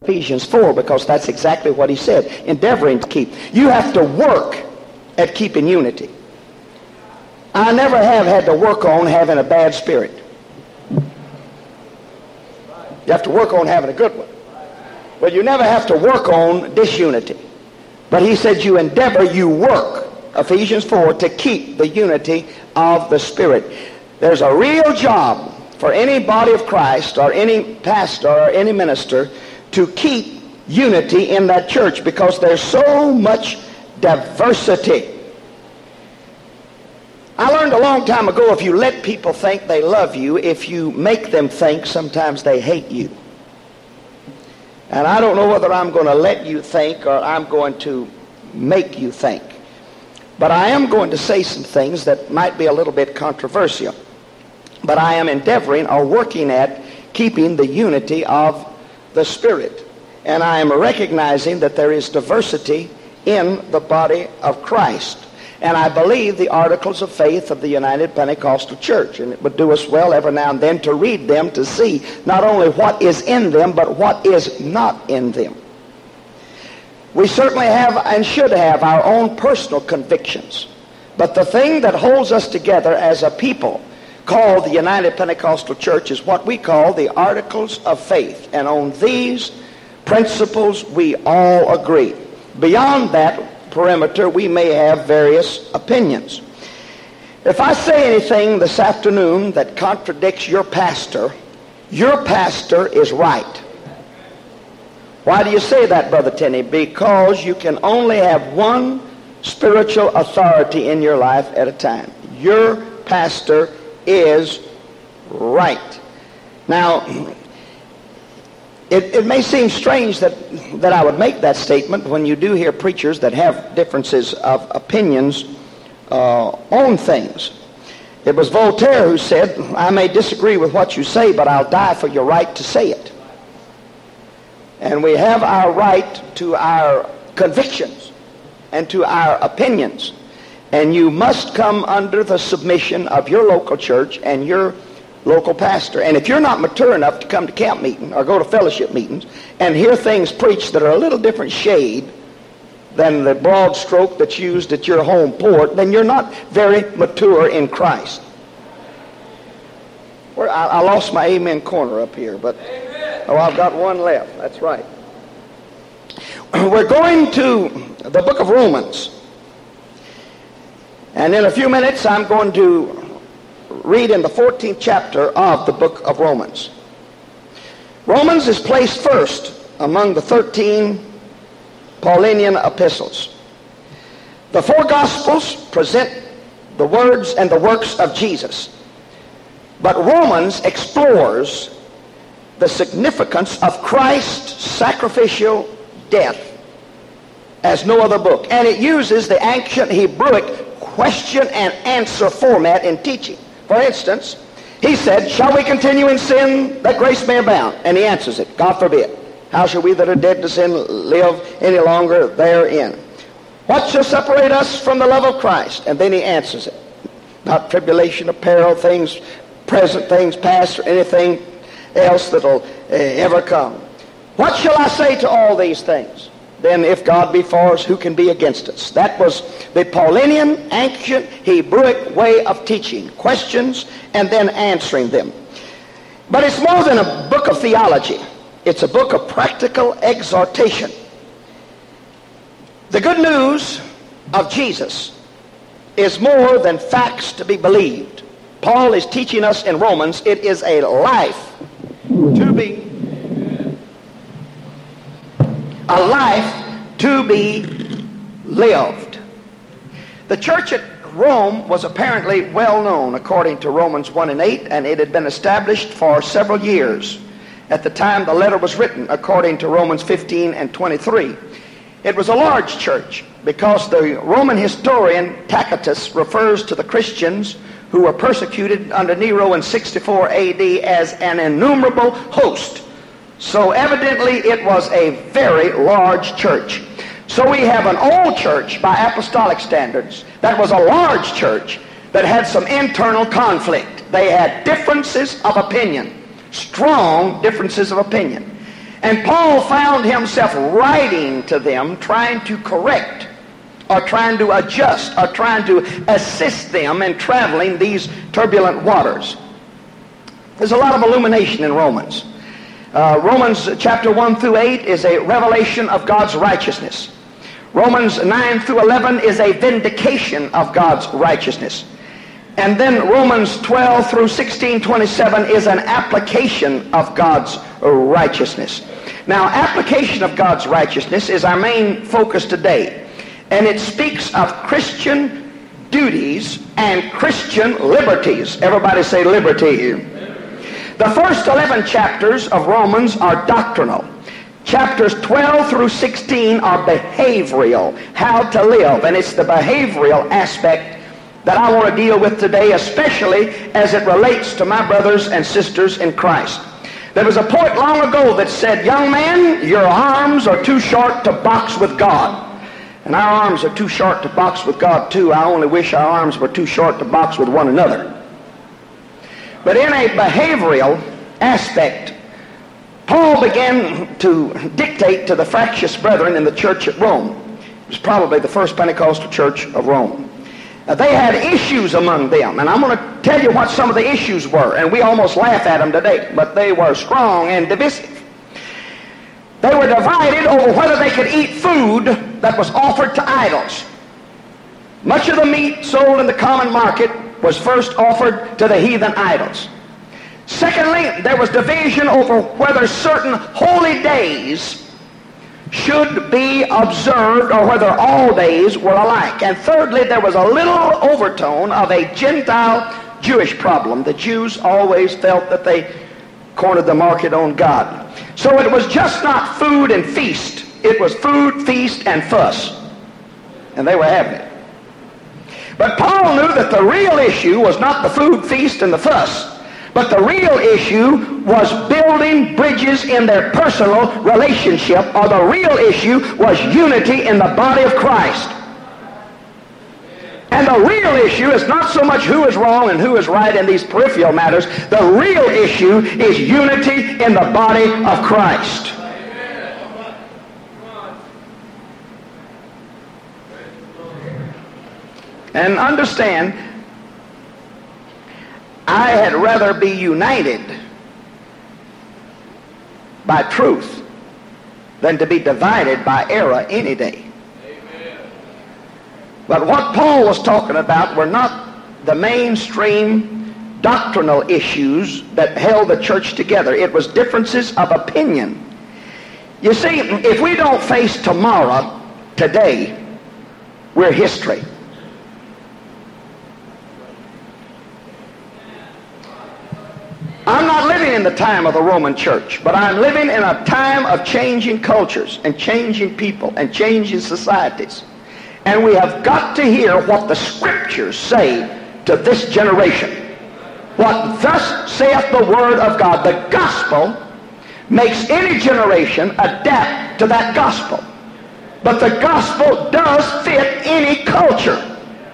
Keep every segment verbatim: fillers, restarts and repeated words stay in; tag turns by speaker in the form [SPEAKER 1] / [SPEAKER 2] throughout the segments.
[SPEAKER 1] Ephesians four, because that's exactly what he said, endeavoring to keep. You have to work at keeping unity. I never have had to work on having a bad spirit. You have to work on having a good one. But you never have to work on disunity. But he said you endeavor, you work, Ephesians four, to keep the unity of the Spirit. There's a real job for any body of Christ or any pastor or any minister to keep unity in that church, because there's so much diversity. I learned a long time ago, if you let people think they love you, if you make them think, sometimes they hate you. And I don't know whether I'm going to let you think or I'm going to make you think. But I am going to say some things that might be a little bit controversial. But I am endeavoring or working at keeping the unity of the Spirit. And I am recognizing that there is diversity in the body of Christ. And I believe the Articles of Faith of the United Pentecostal Church. And it would do us well every now and then to read them, to see not only what is in them, but what is not in them. We certainly have and should have our own personal convictions. But the thing that holds us together as a people called the United Pentecostal Church is what we call the Articles of Faith. And on these principles we all agree. Beyond that perimeter, we may have various opinions. If I say anything this afternoon that contradicts your pastor, your pastor is right. Why do you say that, Brother Tenney? Because you can only have one spiritual authority in your life at a time. Your pastor is right. Now, it, it may seem strange that, that I would make that statement when you do hear preachers that have differences of opinions uh, on things. It was Voltaire who said, I may disagree with what you say, but I'll die for your right to say it. And we have our right to our convictions and to our opinions. And you must come under the submission of your local church and your local pastor. And if you're not mature enough to come to camp meeting or go to fellowship meetings and hear things preached that are a little different shade than the broad stroke that's used at your home port, then you're not very mature in Christ. Where I, I lost my amen corner up here, but oh, I've got one left. That's right. We're going to the book of Romans. And in a few minutes, I'm going to read in the fourteenth chapter of the book of Romans. Romans is placed first among the thirteen Pauline epistles. The four Gospels present the words and the works of Jesus. But Romans explores the significance of Christ's sacrificial death as no other book. And it uses the ancient Hebrewic question and answer format in teaching. For instance, he said, shall we continue in sin that grace may abound? And he answers it, God forbid. How shall we that are dead to sin live any longer therein? What shall separate us from the love of Christ? And then he answers it. Not tribulation or peril, things present, things past, or anything else that'll uh, ever come. What shall I say to all these things? Then if God be for us, who can be against us? That was the Pauline, ancient Hebrewic way of teaching. Questions and then answering them. But it's more than a book of theology. It's a book of practical exhortation. The good news of Jesus is more than facts to be believed. Paul is teaching us in Romans, it is a life to be a life to be lived. The church at Rome was apparently well known according to Romans one and eight, and it had been established for several years at the time the letter was written, according to Romans fifteen and twenty-three. It was a large church because the Roman historian Tacitus refers to the Christians who were persecuted under Nero in sixty-four A D as an innumerable host. So evidently it was a very large church. So we have an old church by apostolic standards that was a large church that had some internal conflict. They had differences of opinion, strong differences of opinion. And Paul found himself writing to them, trying to correct or trying to adjust or trying to assist them in traveling these turbulent waters. There's a lot of illumination in Romans. Uh, Romans chapter one through eight is a revelation of God's righteousness. Romans nine through eleven is a vindication of God's righteousness. And then Romans twelve through sixteen twenty-seven is an application of God's righteousness. Now, application of God's righteousness is our main focus today. And it speaks of Christian duties and Christian liberties. Everybody say liberty. The first eleven chapters of Romans are doctrinal. Chapters twelve through sixteen are behavioral, how to live. And it's the behavioral aspect that I want to deal with today, especially as it relates to my brothers and sisters in Christ. There was a poet long ago that said, "Young man, your arms are too short to box with God." And our arms are too short to box with God too. I only wish our arms were too short to box with one another. But in a behavioral aspect, Paul began to dictate to the fractious brethren in the church at Rome. It was probably the first Pentecostal church of Rome. Now, they had issues among them, and I'm going to tell you what some of the issues were, and we almost laugh at them today, but they were strong and divisive. They were divided over whether they could eat food that was offered to idols. Much of the meat sold in the common market was first offered to the heathen idols. Secondly, there was division over whether certain holy days should be observed or whether all days were alike. And thirdly, there was a little overtone of a Gentile Jewish problem. The Jews always felt that they cornered the market on God. So it was just not food and feast. It was food, feast, and fuss. And they were having it. But Paul knew that the real issue was not the food, feast, and the fuss. But the real issue was building bridges in their personal relationship, or the real issue was unity in the body of Christ. And the real issue is not so much who is wrong and who is right in these peripheral matters. The real issue is unity in the body of Christ. And understand, I had rather be united by truth than to be divided by error any day. Amen. But what Paul was talking about were not the mainstream doctrinal issues that held the church together. It was differences of opinion. You see, if we don't face tomorrow, today, we're history. I'm not living in the time of the Roman church, but I'm living in a time of changing cultures and changing people and changing societies. And we have got to hear what the scriptures say to this generation. What thus saith the word of God. The gospel makes any generation adapt to that gospel. But the gospel does fit any culture.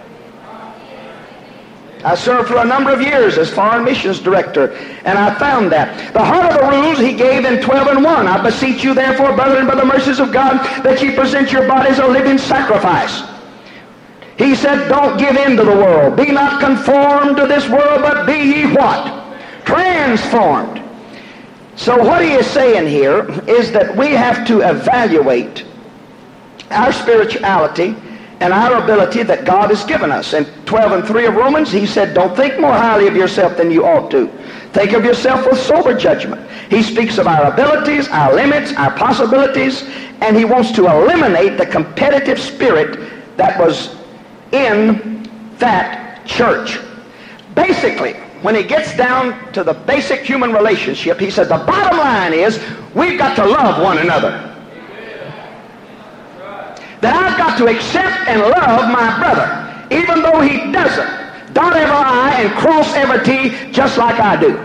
[SPEAKER 1] I served for a number of years as foreign missions director, and I found that. The heart of the rules he gave in twelve and one. I beseech you therefore, brethren, by the mercies of God, that ye present your bodies a living sacrifice. He said, don't give in to the world. Be not conformed to this world, but be ye what? Transformed. So what he is saying here is that we have to evaluate our spirituality and our ability that God has given us. In twelve and three of Romans, he said, don't think more highly of yourself than you ought to. Think of yourself with sober judgment. He speaks of our abilities, our limits, our possibilities, and he wants to eliminate the competitive spirit that was in that church. Basically, when he gets down to the basic human relationship, he said the bottom line is we've got to love one another. That I've got to accept and love my brother, even though he doesn't dot every I and cross every T just like I do.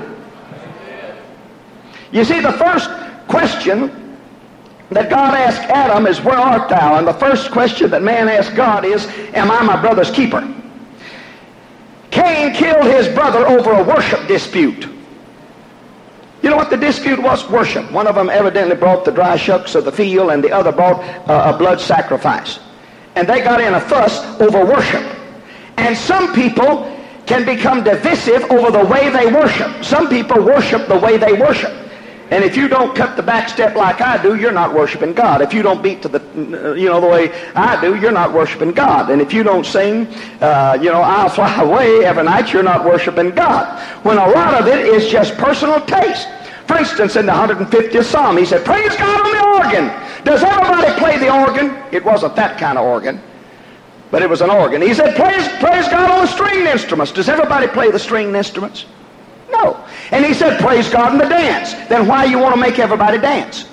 [SPEAKER 1] You see, the first question that God asked Adam is, where art thou? And the first question that man asked God is, am I my brother's keeper? Cain killed his brother over a worship dispute. You know what the dispute was? Worship. One of them evidently brought the dry shucks of the field, and the other brought uh, a blood sacrifice. And they got in a fuss over worship. And some people can become divisive over the way they worship. Some people worship the way they worship. And if you don't cut the back step like I do, you're not worshiping God. If you don't beat to the, you know, the way I do, you're not worshiping God. And if you don't sing, uh, you know, I'll fly away every night, you're not worshiping God. When a lot of it is just personal taste. For instance, in the one hundred fiftieth Psalm, he said, praise God on the organ. Does everybody play the organ? It wasn't that kind of organ, but it was an organ. He said, praise, praise God on the stringed instruments. Does everybody play the stringed instruments? No. And he said, praise God in the dance. Then why you want to make everybody dance?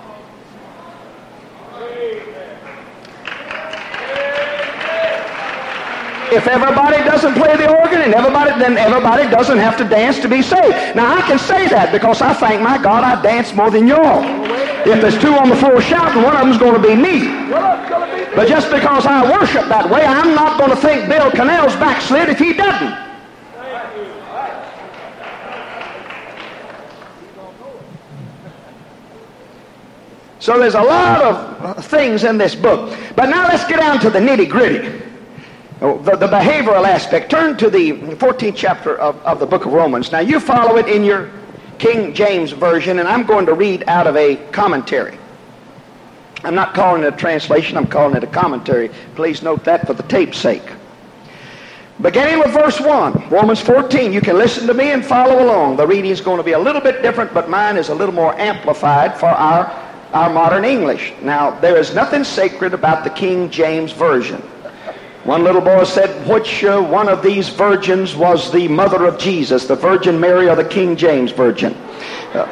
[SPEAKER 1] If everybody doesn't play the organ, and everybody, then everybody doesn't have to dance to be saved. Now, I can say that because I thank my God I dance more than you all. If there's two on the floor shouting, one of them's going to be me. But just because I worship that way, I'm not going to think Bill Cannell's backslid if he doesn't. So there's a lot of things in this book. But now let's get down to the nitty-gritty. The, the behavioral aspect. Turn to the fourteenth chapter of, of the book of Romans. Now you follow it in your King James Version, and I'm going to read out of a commentary. I'm not calling it a translation, I'm calling it a commentary. Please note that for the tape's sake. Beginning with verse one, Romans fourteen. You can listen to me and follow along. The reading is going to be a little bit different, but mine is a little more amplified for our, our modern English. Now, there is nothing sacred about the King James Version. One little boy said, which uh, one of these virgins was the mother of Jesus, the Virgin Mary or the King James Virgin? Uh,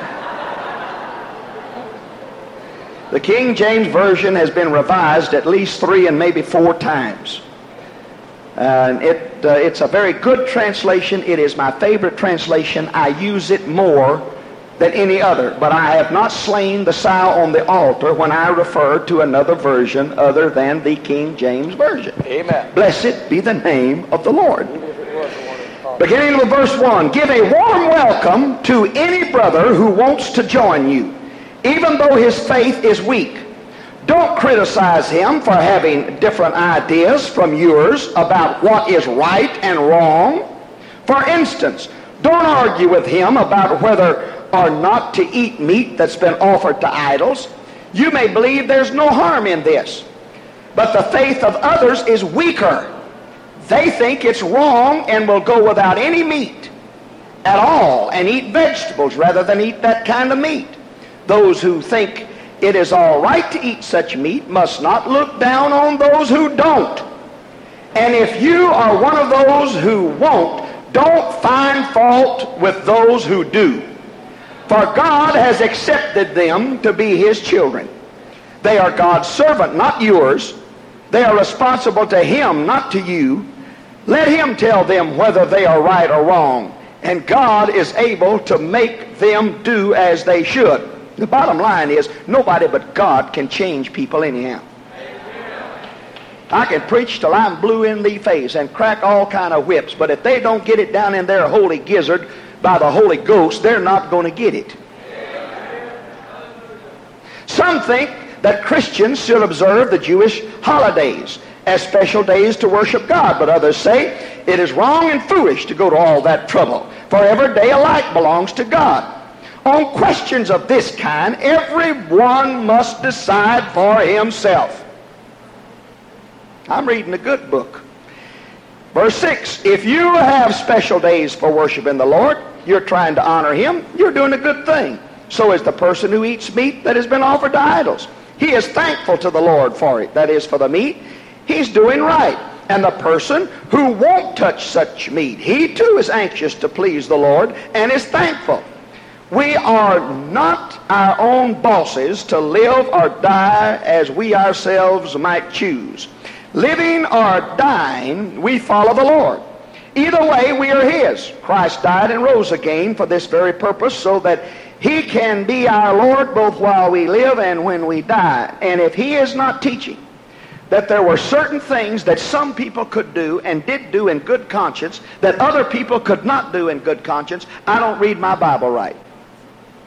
[SPEAKER 1] the King James Version has been revised at least three and maybe four times. Uh, it, uh, it's a very good translation. It is my favorite translation. I use it more than any other. But I have not slain the sow on the altar when I refer to another version other than the King James Version. Amen. Blessed be the name of the Lord. Beginning with verse one, give a warm welcome to any brother who wants to join you, even though his faith is weak. Don't criticize him for having different ideas from yours about what is right and wrong. For instance, don't argue with him about whether or not to eat meat that's been offered to idols. You may believe there's no harm in this, but the faith of others is weaker. They think it's wrong and will go without any meat at all and eat vegetables rather than eat that kind of meat. Those who think it is all right to eat such meat must not look down on those who don't. And if you are one of those who won't, don't find fault with those who do. For God has accepted them to be His children. They are God's servant, not yours. They are responsible to Him, not to you. Let Him tell them whether they are right or wrong. And God is able to make them do as they should. The bottom line is, nobody but God can change people anyhow. I can preach till I'm blue in the face and crack all kind of whips, but if they don't get it down in their holy gizzard by the Holy Ghost, they're not going to get it. Some think that Christians should observe the Jewish holidays as special days to worship God, but others say it is wrong and foolish to go to all that trouble, for every day alike belongs to God. On questions of this kind, everyone must decide for himself. I'm reading a good book. Verse six, if you have special days for worshiping the Lord, you're trying to honor Him, you're doing a good thing. So is the person who eats meat that has been offered to idols. He is thankful to the Lord for it, that is, for the meat. He's doing right. And the person who won't touch such meat, he too is anxious to please the Lord and is thankful. We are not our own bosses to live or die as we ourselves might choose. Living or dying, we follow the Lord. Either way, we are His. Christ died and rose again for this very purpose, so that He can be our Lord both while we live and when we die. And if He is not teaching that there were certain things that some people could do and did do in good conscience that other people could not do in good conscience, I don't read my Bible right.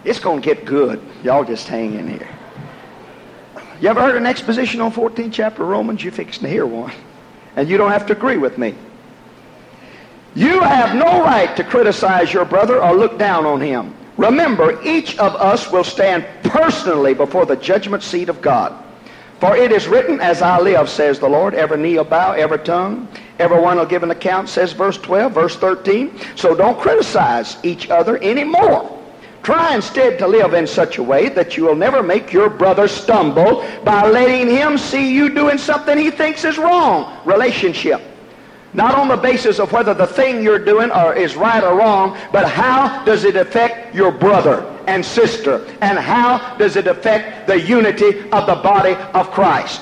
[SPEAKER 1] It's going to get good. Y'all just hang in here. You ever heard an exposition on fourteenth chapter of Romans? You're fixing to hear one. And you don't have to agree with me. You have no right to criticize your brother or look down on him. Remember, each of us will stand personally before the judgment seat of God. For it is written, as I live, says the Lord, every knee will bow, every tongue, everyone will give an account, says verse twelve, verse thirteen. So don't criticize each other anymore. Try instead to live in such a way that you will never make your brother stumble by letting him see you doing something he thinks is wrong. Relationship. Not on the basis of whether the thing you're doing or is right or wrong, but how does it affect your brother and sister? And how does it affect the unity of the body of Christ?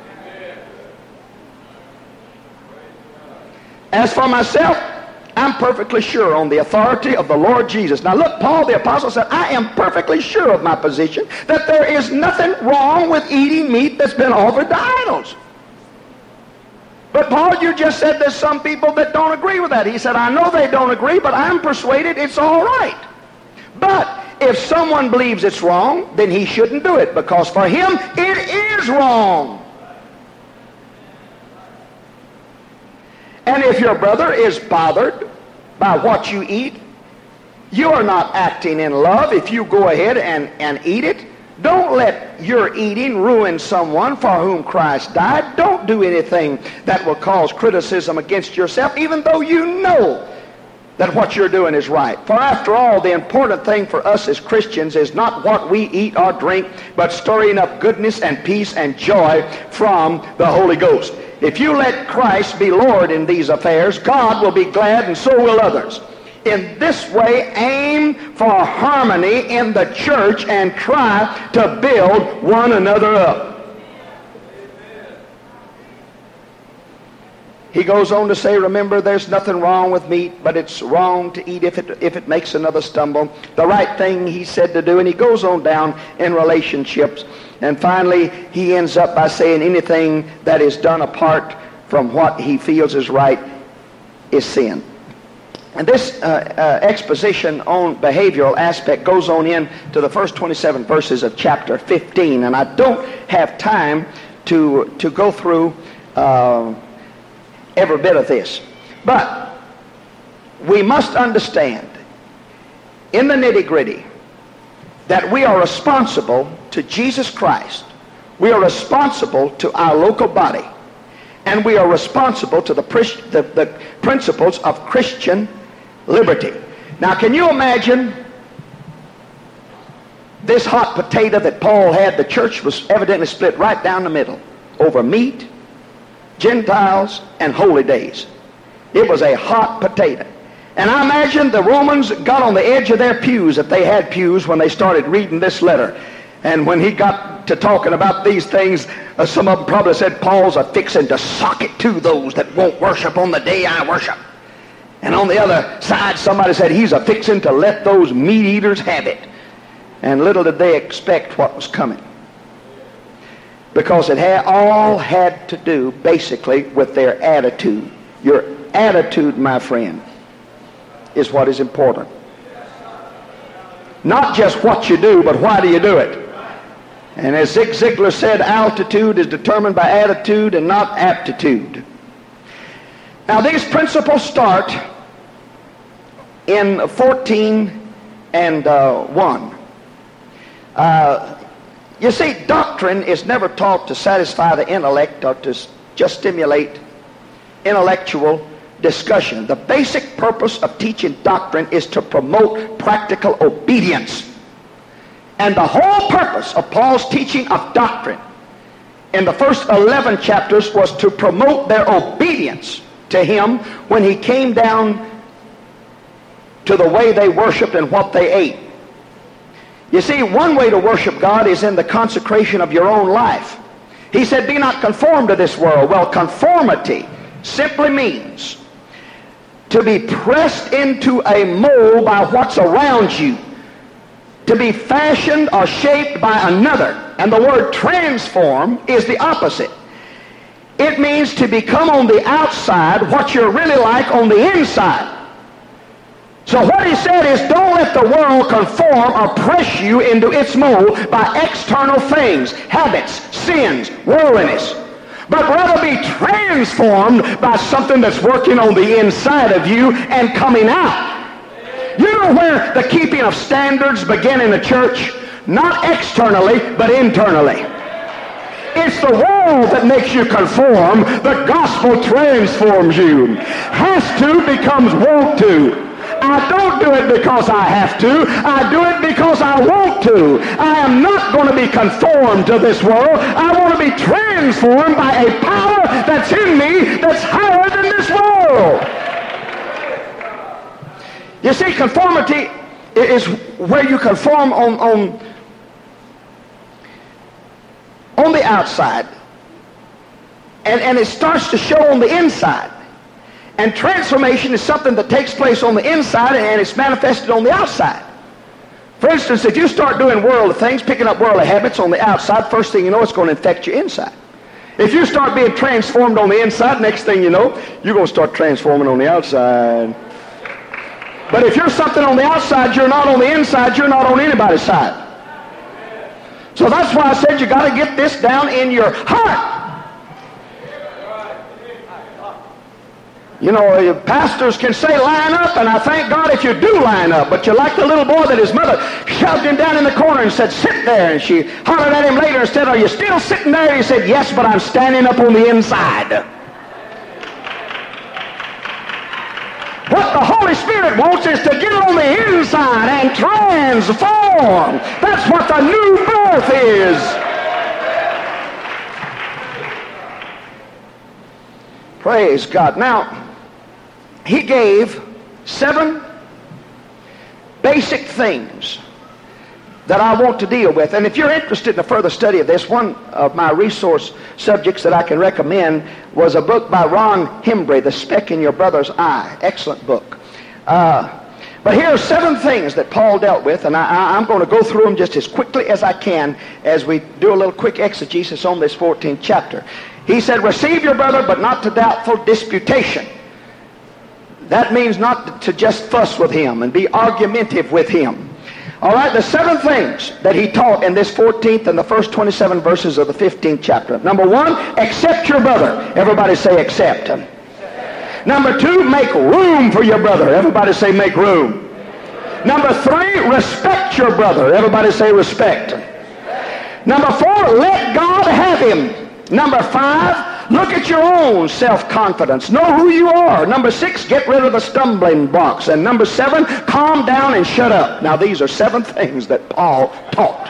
[SPEAKER 1] As for myself, I'm perfectly sure on the authority of the Lord Jesus. Now look, Paul the apostle said, I am perfectly sure of my position that there is nothing wrong with eating meat that's been offered to idols. But Paul, you just said there's some people that don't agree with that. He said, I know they don't agree, but I'm persuaded it's all right. But if someone believes it's wrong, then he shouldn't do it, because for him it is wrong. And if your brother is bothered by what you eat, you are not acting in love if you go ahead and, and eat it. Don't let your eating ruin someone for whom Christ died. Don't do anything that will cause criticism against yourself, even though you know that what you're doing is right. For after all, the important thing for us as Christians is not what we eat or drink, but storing up goodness and peace and joy from the Holy Ghost. If you let Christ be Lord in these affairs, God will be glad, and so will others. In this way, aim for harmony in the church and try to build one another up. He goes on to say, remember, there's nothing wrong with meat, but it's wrong to eat if it, if it makes another stumble. The right thing, he said, to do, and he goes on down in relationships. And finally, he ends up by saying anything that is done apart from what he feels is right is sin. And this uh, uh, exposition on behavioral aspect goes on in to the first twenty-seven verses of chapter fifteen. And I don't have time to, to go through uh, every bit of this. But we must understand in the nitty-gritty that we are responsible to Jesus Christ. We are responsible to our local body. And we are responsible to the, the, the principles of Christian liberty. Now, can you imagine this hot potato that Paul had? The church was evidently split right down the middle over meat, Gentiles, and holy days. It was a hot potato. And I imagine the Romans got on the edge of their pews, if they had pews, when they started reading this letter. And when he got to talking about these things, uh, some of them probably said, Paul's a fixing to sock it to those that won't worship on the day I worship. And on the other side, somebody said, he's a fixing to let those meat eaters have it. And little did they expect what was coming. Because it had all had to do, basically, with their attitude. Your attitude, my friend, is what is important. Not just what you do, but why do you do it? And as Zig Ziglar said, altitude is determined by attitude and not aptitude. Now, these principles start in fourteen and uh, one. Uh, you see, doctrine is never taught to satisfy the intellect or to just stimulate intellectual discussion. The basic purpose of teaching doctrine is to promote practical obedience. And the whole purpose of Paul's teaching of doctrine in the first eleven chapters was to promote their obedience to him when he came down to the way they worshiped and what they ate. You see, one way to worship God is in the consecration of your own life. He said, be not conformed to this world. Well, conformity simply means to be pressed into a mold by what's around you, to be fashioned or shaped by another. And the word transform is the opposite. It means to become on the outside what you're really like on the inside. So what he said is, don't let the world conform or press you into its mold by external things, habits, sins, worldliness. But rather be transformed by something that's working on the inside of you and coming out. You know where the keeping of standards begin in the church? Not externally, but internally. It's the world that makes you conform. The gospel transforms you. Has to becomes want to. I don't do it because I have to. I do it because I want to. I am not going to be conformed to this world. I want to be transformed by a power that's in me that's higher than this world. You see, conformity is where you conform on, on, on the outside, and, and it starts to show on the inside. And transformation is something that takes place on the inside and it's manifested on the outside. For instance, if you start doing worldly things, picking up worldly habits on the outside, first thing you know, it's going to infect your inside. If you start being transformed on the inside, next thing you know, you're going to start transforming on the outside. But if you're something on the outside, you're not on the inside, you're not on anybody's side. So that's why I said you got to get this down in your heart. You know, pastors can say line up, and I thank God if you do line up, but you're like the little boy that his mother shoved him down in the corner and said, sit there, and she hollered at him later and said, are you still sitting there? And he said, yes, but I'm standing up on the inside. What the Holy Spirit wants is to get on the inside and transform. That's what the new birth is. Praise God. Now, he gave seven basic things that I want to deal with. And if you're interested in a further study of this, one of my resource subjects that I can recommend was a book by Ron Hembree, The Speck in Your Brother's Eye. Excellent book. Uh, but here are seven things that Paul dealt with, and I, I, I'm going to go through them just as quickly as I can as we do a little quick exegesis on this fourteenth chapter. He said, receive your brother, but not to doubtful disputation. That means not to just fuss with him and be argumentative with him. All right, the seven things that he taught in this fourteenth and the first twenty-seven verses of the fifteenth chapter. Number one, accept your brother. Everybody say accept. Accept. Number two, make room for your brother. Everybody say make room. Number three, respect your brother. Everybody say respect. Respect. Number four, let God have him. Number five, look at your own self-confidence. Know who you are. Number six, get rid of the stumbling blocks. And number seven, calm down and shut up. Now, these are seven things that Paul taught.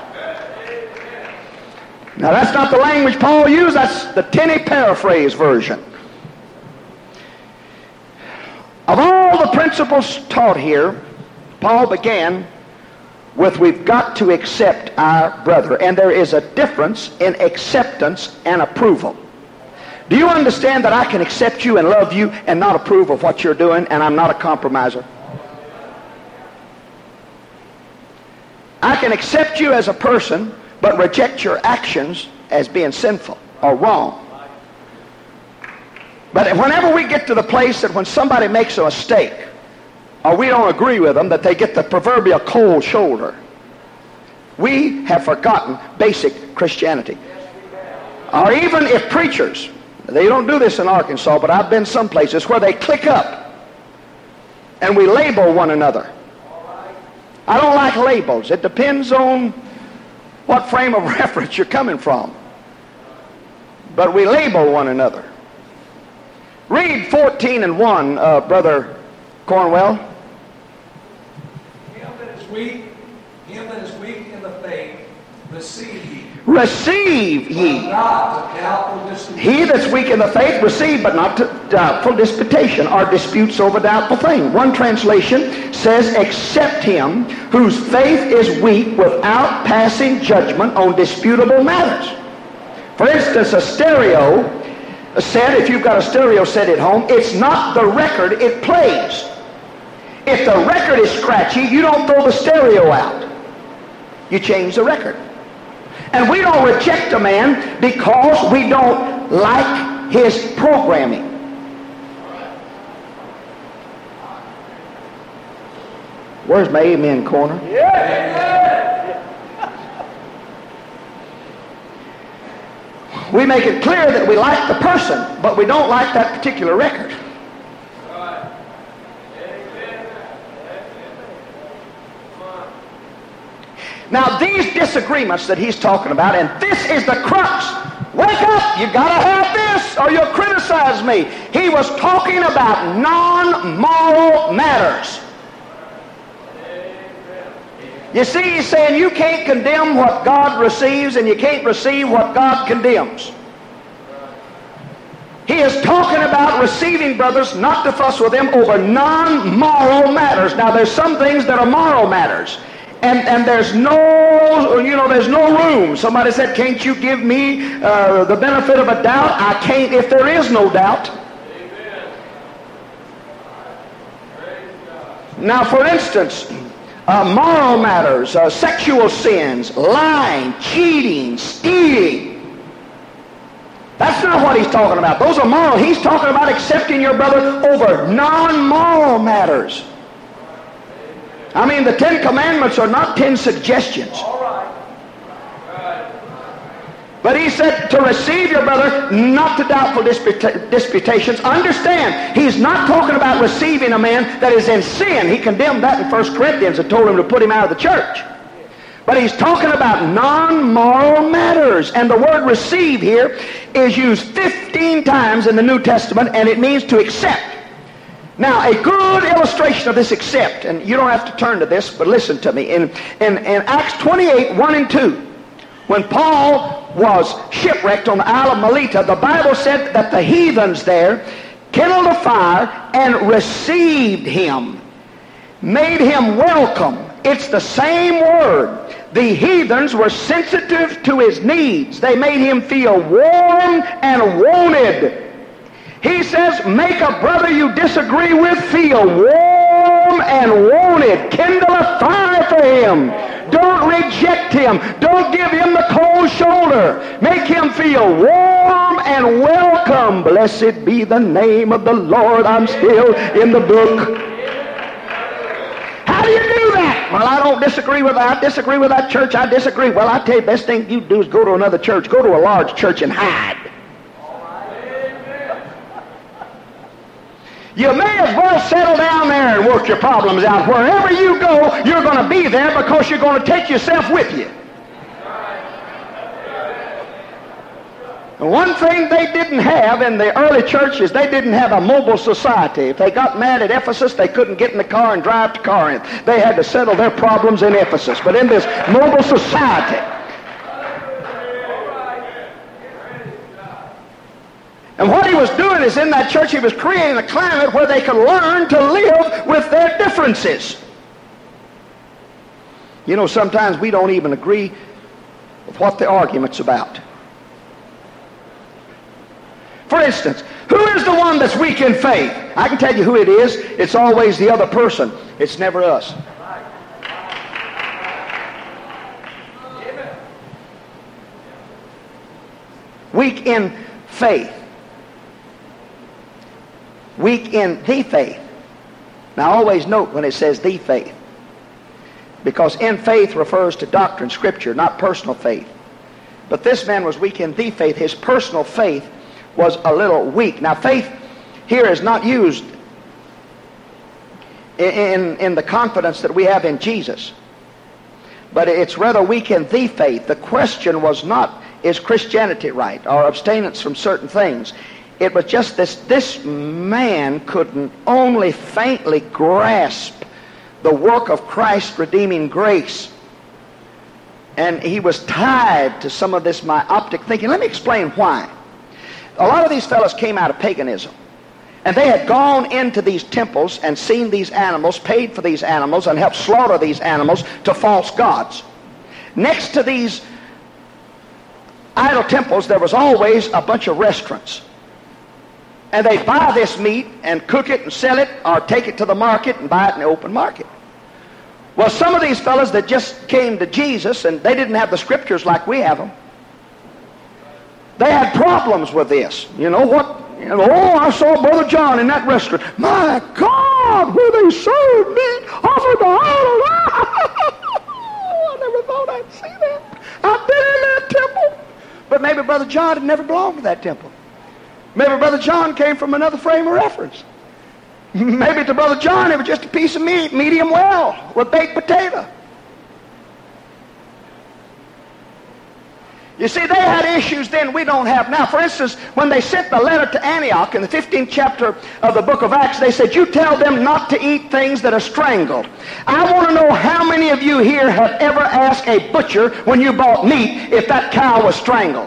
[SPEAKER 1] Now, that's not the language Paul used. That's the Tenney paraphrase version. Of all the principles taught here, Paul began with we've got to accept our brother. And there is a difference in acceptance and approval. Do you understand that I can accept you and love you and not approve of what you're doing, and I'm not a compromiser? I can accept you as a person, but reject your actions as being sinful or wrong. But whenever we get to the place that when somebody makes a mistake, or we don't agree with them, that they get the proverbial cold shoulder, we have forgotten basic Christianity. Or even if preachers, they don't do this in Arkansas, but I've been some places where they click up and we label one another. I don't like labels. It depends on what frame of reference you're coming from. But we label one another. Read fourteen and one, uh, Brother Cornwell.
[SPEAKER 2] Him that is weak, him that is weak in the faith, receive ye.
[SPEAKER 1] Receive ye.
[SPEAKER 2] Not to doubtful disputation.
[SPEAKER 1] He that's weak in the faith, receive, but not to doubtful disputation, or disputes over doubtful thing. One translation says, accept him whose faith is weak without passing judgment on disputable matters. For instance, a stereo set, if you've got a stereo set at home, it's not the record it plays. If the record is scratchy, you don't throw the stereo out. You change the record. And we don't reject a man because we don't like his programming. Where's my amen corner? We make it clear that we like the person, but we don't like that particular record. Now, these disagreements that he's talking about, and this is the crux. Wake up! You gotta have this, or you'll criticize me. He was talking about non-moral matters. You see, he's saying you can't condemn what God receives, and you can't receive what God condemns. He is talking about receiving brothers, not to fuss with them over non-moral matters. Now, there's some things that are moral matters. And, and there's no, you know, there's no room. Somebody said, can't you give me uh, the benefit of a doubt? I can't if there is no doubt. Amen. Now, for instance, uh, moral matters, uh, sexual sins, lying, cheating, stealing. That's not what he's talking about. Those are moral. He's talking about accepting your brother over non-moral matters. I mean, the Ten Commandments are not ten suggestions. But he said to receive your brother, not to doubtful disputa- disputations. Understand, he's not talking about receiving a man that is in sin. He condemned that in First Corinthians and told him to put him out of the church. But he's talking about non-moral matters. And the word receive here is used fifteen times in the New Testament, and it means to accept. Now, a good illustration of this accept, and you don't have to turn to this, but listen to me. In, in, in Acts twenty-eight, one and two, when Paul was shipwrecked on the Isle of Melita, the Bible said that the heathens there kindled a fire and received him, made him welcome. It's the same word. The heathens were sensitive to his needs. They made him feel warm and wanted. He says, make a brother you disagree with feel warm and wanted. Kindle a fire for him. Don't reject him. Don't give him the cold shoulder. Make him feel warm and welcome. Blessed be the name of the Lord. I'm still in the book. How do you do that? Well, I don't disagree with that. I disagree with that church. I disagree. Well, I tell you, the best thing you do is go to another church. Go to a large church and hide. You may as well settle down there and work your problems out. Wherever you go, you're going to be there because you're going to take yourself with you. And one thing they didn't have in the early churches, they didn't have a mobile society. If they got mad at Ephesus, they couldn't get in the car and drive to Corinth. They had to settle their problems in Ephesus. But in this mobile society, and what he was doing is in that church, he was creating a climate where they could learn to live with their differences. You know, sometimes we don't even agree with what the argument's about. For instance, who is the one that's weak in faith? I can tell you who it is. It's always the other person. It's never us. Weak in faith. Weak in the faith. Now always note when it says the faith, because in faith refers to doctrine, scripture, not personal faith. But this man was weak in the faith. His personal faith was a little weak. Now faith here is not used in, in the confidence that we have in Jesus, but it's rather weak in the faith. The question was not, is Christianity right, or abstinence from certain things. It was just this, this man couldn't only faintly grasp the work of Christ's redeeming grace. And he was tied to some of this myopic thinking. Let me explain why. A lot of these fellows came out of paganism. And they had gone into these temples and seen these animals, paid for these animals, and helped slaughter these animals to false gods. Next to these idol temples, there was always a bunch of restaurants. And they'd buy this meat and cook it and sell it, or take it to the market and buy it in the open market. Well, some of these fellows that just came to Jesus, and they didn't have the scriptures like we have them, they had problems with this. You know what? You know, oh, I saw Brother John in that restaurant. My God, where they serve meat offered to Brother John had never belonged to that temple. Maybe Brother John came from another frame of reference. Maybe to Brother John it was just a piece of meat, medium well, with baked potato. You see, they had issues then we don't have now. For instance, when they sent the letter to Antioch in the fifteenth chapter of the book of Acts, they said, you tell them not to eat things that are strangled. I want to know how many of you here have ever asked a butcher when you bought meat if that cow was strangled.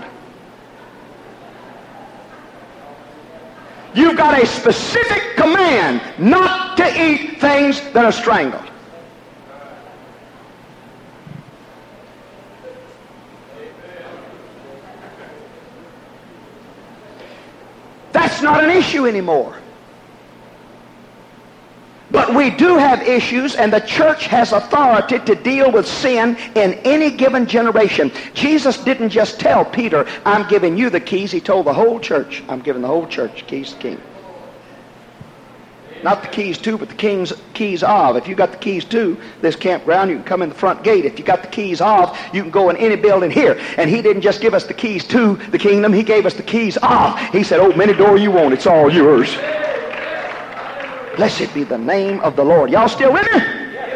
[SPEAKER 1] You've got a specific command not to eat things that are strangled. That's not an issue anymore. But we do have issues, and the church has authority to deal with sin in any given generation. Jesus didn't just tell Peter, I'm giving you the keys. He told the whole church, I'm giving the whole church keys to the king. Not the keys to, but the king's keys of. If you got the keys to this campground, you can come in the front gate. If you got the keys of, you can go in any building here. And he didn't just give us the keys to the kingdom, he gave us the keys of. He said, open any door you want, it's all yours. Blessed be the name of the Lord. Y'all still with me?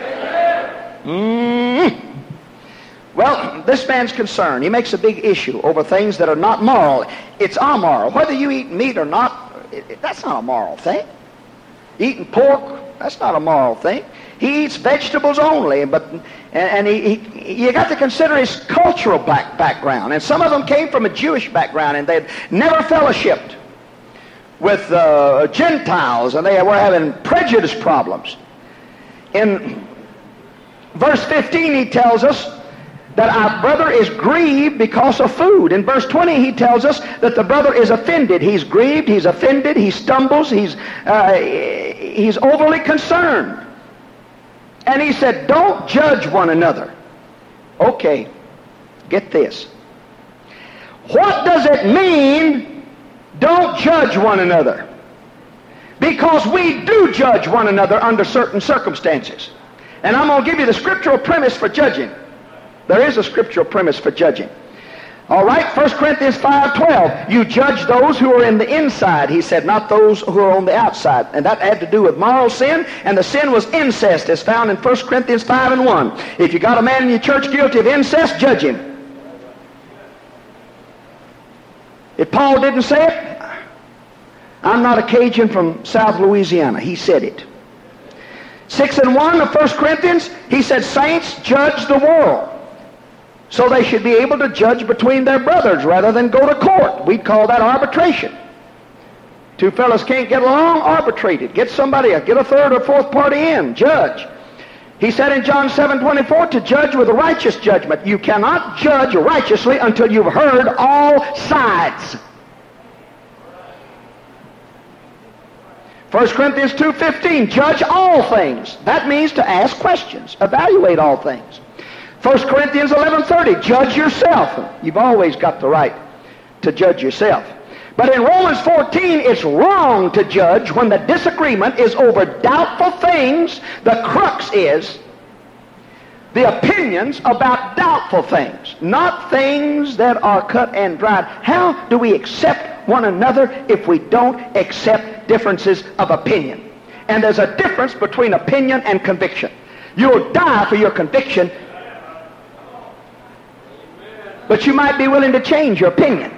[SPEAKER 1] Mm. Well, this man's concerned. He makes a big issue over things that are not moral. It's amoral. Whether you eat meat or not, it, it, that's not a moral thing. Eating pork, that's not a moral thing. He eats vegetables only, but and, and he, he, you got to consider his cultural back, background. And some of them came from a Jewish background, and they'd never fellowshipped with uh, Gentiles, and they were having prejudice problems. In verse fifteen, he tells us that our brother is grieved because of food. In verse twenty, he tells us that the brother is offended. He's grieved, he's offended, he stumbles, he's, uh, he's overly concerned. And he said, don't judge one another. Okay, get this. What does it mean, don't judge one another? Because we do judge one another under certain circumstances. And I'm going to give you the scriptural premise for judging. There is a scriptural premise for judging. All right, First Corinthians five twelve. You judge those who are in the inside, he said, not those who are on the outside. And that had to do with moral sin, and the sin was incest, as found in First Corinthians five and one. If you got a man in your church guilty of incest, judge him. If Paul didn't say it, I'm not a Cajun from South Louisiana. He said it. Six and one of First Corinthians, he said, saints judge the world. So they should be able to judge between their brothers rather than go to court. We'd call that arbitration. Two fellas can't get along, arbitrate it. Get somebody, get a third or fourth party in, judge. He said in John seven twenty-four to judge with a righteous judgment. You cannot judge righteously until you've heard all sides. First Corinthians two fifteen, judge all things. That means to ask questions, evaluate all things. First Corinthians eleven thirty, judge yourself. You've always got the right to judge yourself. But in Romans fourteen, it's wrong to judge when the disagreement is over doubtful things. The crux is the opinions about doubtful things, not things that are cut and dried. How do we accept one another if we don't accept differences of opinion? And there's a difference between opinion and conviction. You'll die for your conviction, but you might be willing to change your opinion.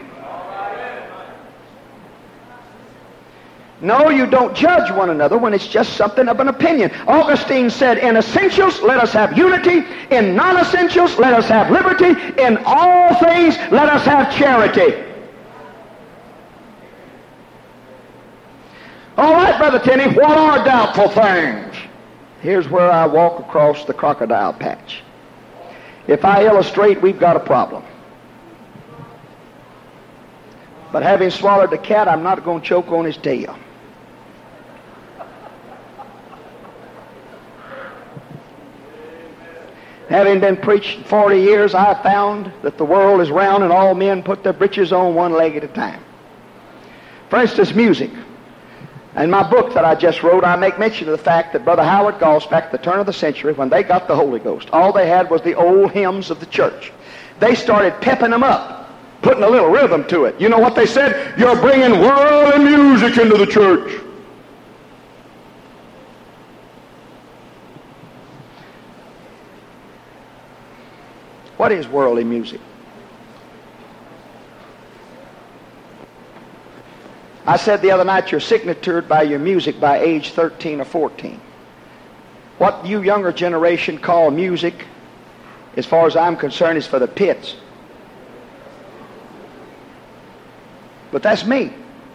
[SPEAKER 1] No, you don't judge one another when it's just something of an opinion. Augustine said, in essentials, let us have unity. In non-essentials, let us have liberty. In all things, let us have charity. All right, Brother Tenney, what are doubtful things? Here's where I walk across the crocodile patch. If I illustrate, we've got a problem. But having swallowed the cat, I'm not going to choke on his tail. Having been preached forty years, I have found that the world is round and all men put their britches on one leg at a time. For instance, music. In my book that I just wrote, I make mention of the fact that Brother Howard Goss, back at the turn of the century, when they got the Holy Ghost, all they had was the old hymns of the church. They started pepping them up putting a little rhythm to it. You know what they said? You're bringing worldly music into the church. What is worldly music? I said the other night, you're signatured by your music by age thirteen or fourteen. What you younger generation call music, as far as I'm concerned, is for the pits. But that's me.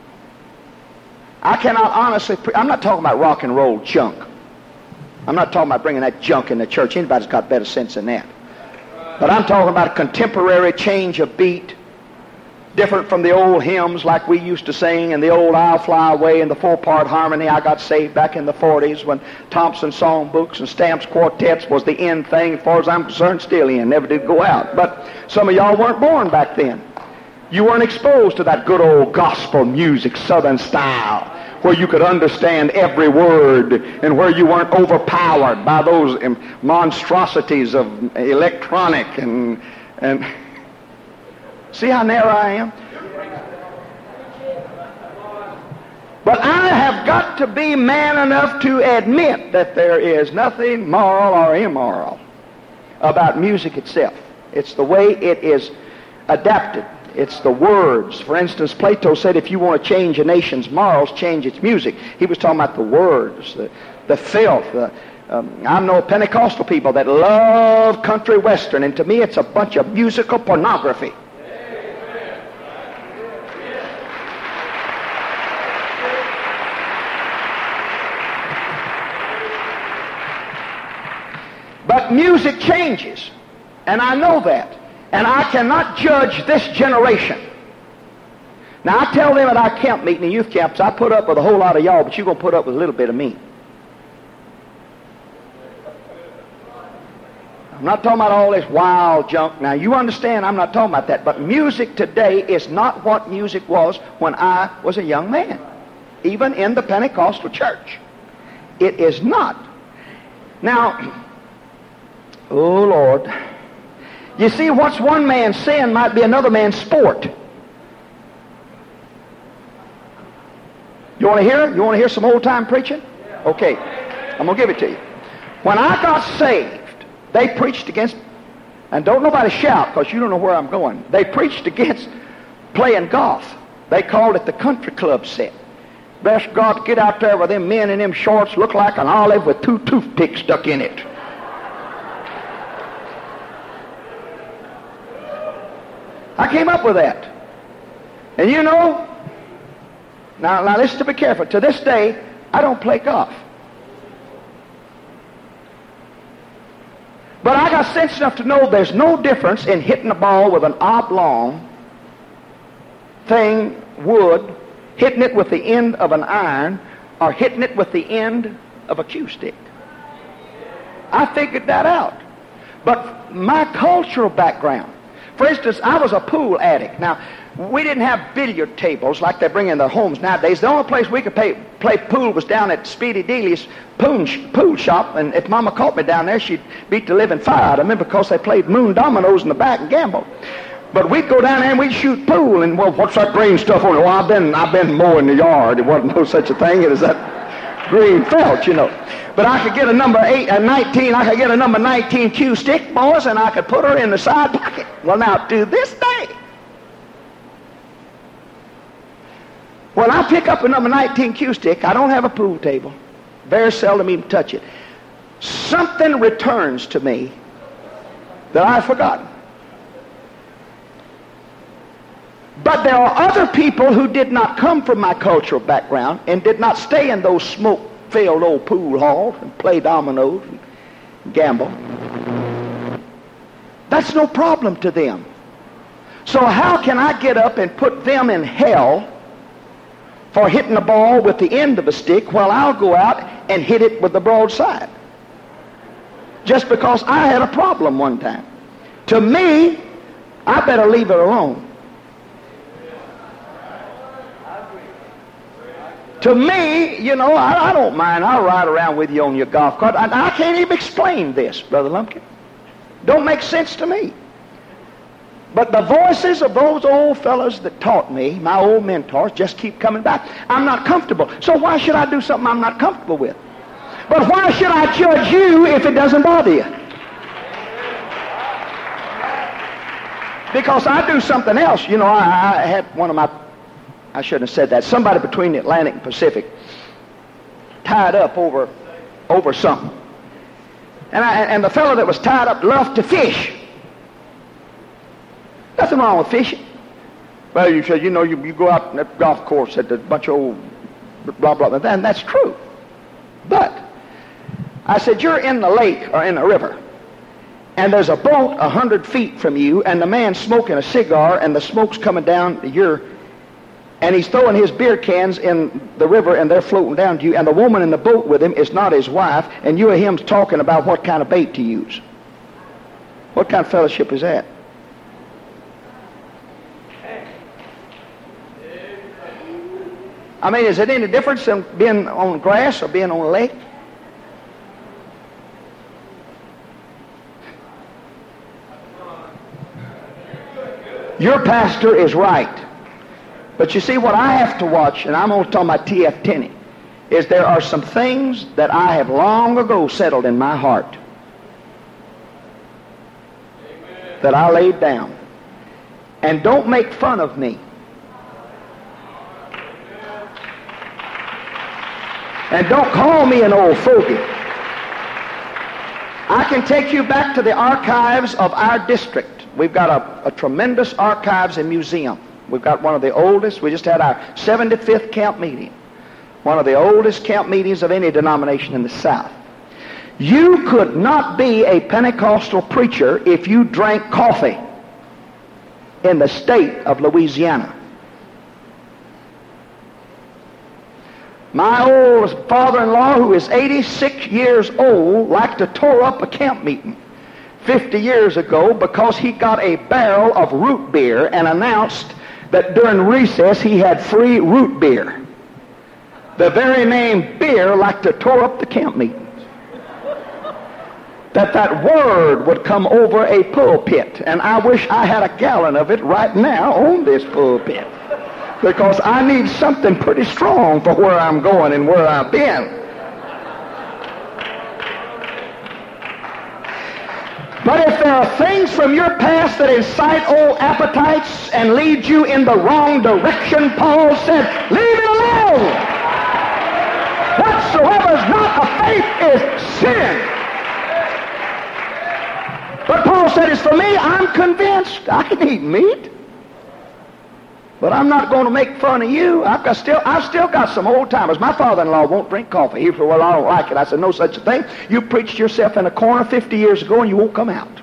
[SPEAKER 1] I cannot honestly, pre- I'm not talking about rock and roll junk. I'm not talking about bringing that junk in the church. Anybody's got better sense than that. But I'm talking about a contemporary change of beat, different from the old hymns like we used to sing, and the old I'll Fly Away and the four-part harmony. I got saved back in the forties when Thompson songbooks and Stamps quartets was the in thing. As far as I'm concerned, still in. Never did go out. But some of y'all weren't born back then. You weren't exposed to that good old gospel music, Southern style, where you could understand every word and where you weren't overpowered by those monstrosities of electronic and and see how narrow I am? But I have got to be man enough to admit that there is nothing moral or immoral about music itself. It's the way it is adapted. It's the words. For instance, Plato said if you want to change a nation's morals, change its music. He was talking about the words, the, the filth. The, um, I know Pentecostal people that love country western, and to me it's a bunch of musical pornography. But music changes, and I know that. And I cannot judge this generation. Now, I tell them at our camp meeting, the youth camps, I put up with a whole lot of y'all, but you're going to put up with a little bit of me. I'm not talking about all this wild junk. Now, you understand I'm not talking about that. But music today is not what music was when I was a young man, even in the Pentecostal church. It is not. Now, oh, Lord. You see, what's one man's sin might be another man's sport. You want to hear? You want to hear some old-time preaching? Okay, I'm going to give it to you. When I got saved, they preached against, and don't nobody shout because you don't know where I'm going. They preached against playing golf. They called it the country club set. Best God, get out there with them men in them shorts look like an olive with two toothpicks stuck in it. I came up with that. And you know, now, now listen to be careful. To this day, I don't play golf. But I got sense enough to know there's no difference in hitting a ball with an oblong thing, wood, hitting it with the end of an iron, or hitting it with the end of a cue stick. I figured that out. But my cultural background, for instance, I was a pool addict. Now, we didn't have billiard tables like they bring in their homes nowadays. The only place we could pay, play pool was down at Speedy Dealey's pool, pool shop, and if Mama caught me down there, she'd beat the living fire out of me because they played moon dominoes in the back and gambled. But we'd go down there and we'd shoot pool, and, well, what's that green stuff on it? Well, I've been, I've been mowing the yard. There wasn't no such a thing. It was that green felt, you know. But I could get a number eight, a nineteen, I could get a number nineteen cue stick, boys, and I could put her in the side pocket. Well, now, to this day, when I pick up a number nineteen cue stick, I don't have a pool table. Very seldom even touch it. Something returns to me that I've forgotten. But there are other people who did not come from my cultural background and did not stay in those smoke-filled old pool halls and play dominoes and gamble. That's no problem to them. So how can I get up and put them in hell for hitting the ball with the end of a stick while I'll go out and hit it with the broadside? Just because I had a problem one time. To me, I better leave it alone. To me, you know, I, I don't mind. I'll ride around with you on your golf cart. I, I can't even explain this, Brother Lumpkin. Don't make sense to me. But the voices of those old fellows that taught me, my old mentors, just keep coming back. I'm not comfortable. So why should I do something I'm not comfortable with? But why should I judge you if it doesn't bother you? Because I do something else. You know, I, I had one of my, I shouldn't have said that, somebody between the Atlantic and Pacific tied up over, over something. And, I, and the fellow that was tied up loved to fish. Nothing wrong with fishing. Well, you said, you know, you, you go out on that golf course at a bunch of old blah, blah, blah, and that's true. But I said, you're in the lake or in the river, and there's a boat a hundred feet from you, and the man's smoking a cigar, and the smoke's coming down your, and he's throwing his beer cans in the river, and they're floating down to you, and the woman in the boat with him is not his wife, and you and him's talking about what kind of bait to use. What kind of fellowship is that? I mean, is it any difference than being on grass or being on a lake? Your pastor is right. But you see, what I have to watch, and I'm only talking about T F Tenney, is there are some things that I have long ago settled in my heart. Amen. That I laid down. And don't make fun of me. And don't call me an old fogey. I can take you back to the archives of our district. We've got a, a tremendous archives and museum. We've got one of the oldest. We just had our seventy-fifth camp meeting. One of the oldest camp meetings of any denomination in the South. You could not be a Pentecostal preacher if you drank coffee in the state of Louisiana. My old father-in-law, who is eighty-six years old, liked to tore up a camp meeting fifty years ago because he got a barrel of root beer and announced that during recess he had free root beer. The very name beer liked to tore up the camp meetings. That that word would come over a pulpit, and I wish I had a gallon of it right now on this pulpit. Because I need something pretty strong for where I'm going and where I've been. But if there are things from your past that incite old appetites and lead you in the wrong direction, Paul said, leave it alone. Whatsoever is not of faith is sin. But Paul said, it's for me, I'm convinced I can eat meat. But I'm not going to make fun of you. I've got still, I've still got some old timers. My father-in-law won't drink coffee. He said, well, I don't like it. I said, no such a thing. You preached yourself in a corner fifty years ago and you won't come out.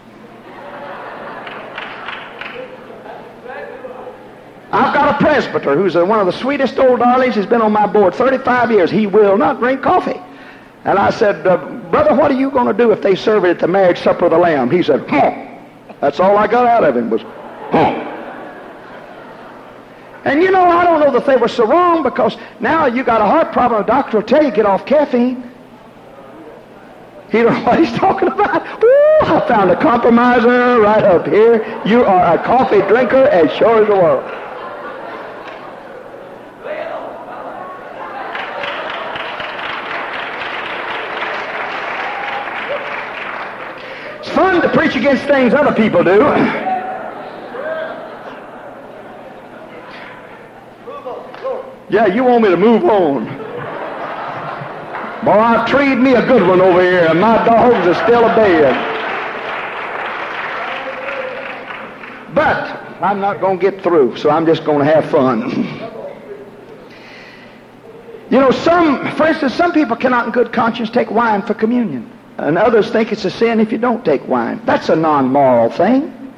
[SPEAKER 1] I've got a presbyter who's one of the sweetest old darlings. He's been on my board thirty-five years. He will not drink coffee. And I said, uh, brother, what are you going to do if they serve it at the marriage supper of the Lamb? He said, huh. That's all I got out of him was, huh. And you know, I don't know that they were so wrong, because now you got a heart problem, the doctor will tell you get off caffeine. He don't know what he's talking about. Ooh, I found a compromiser right up here. You are a coffee drinker as sure as the world. It's fun to preach against things other people do. Yeah, you want me to move on. Boy, I treed me a good one over here, and my dogs are still abed. But I'm not going to get through, so I'm just going to have fun. You know, some, for instance, some people cannot in good conscience take wine for communion, and others think it's a sin if you don't take wine. That's a non-moral thing.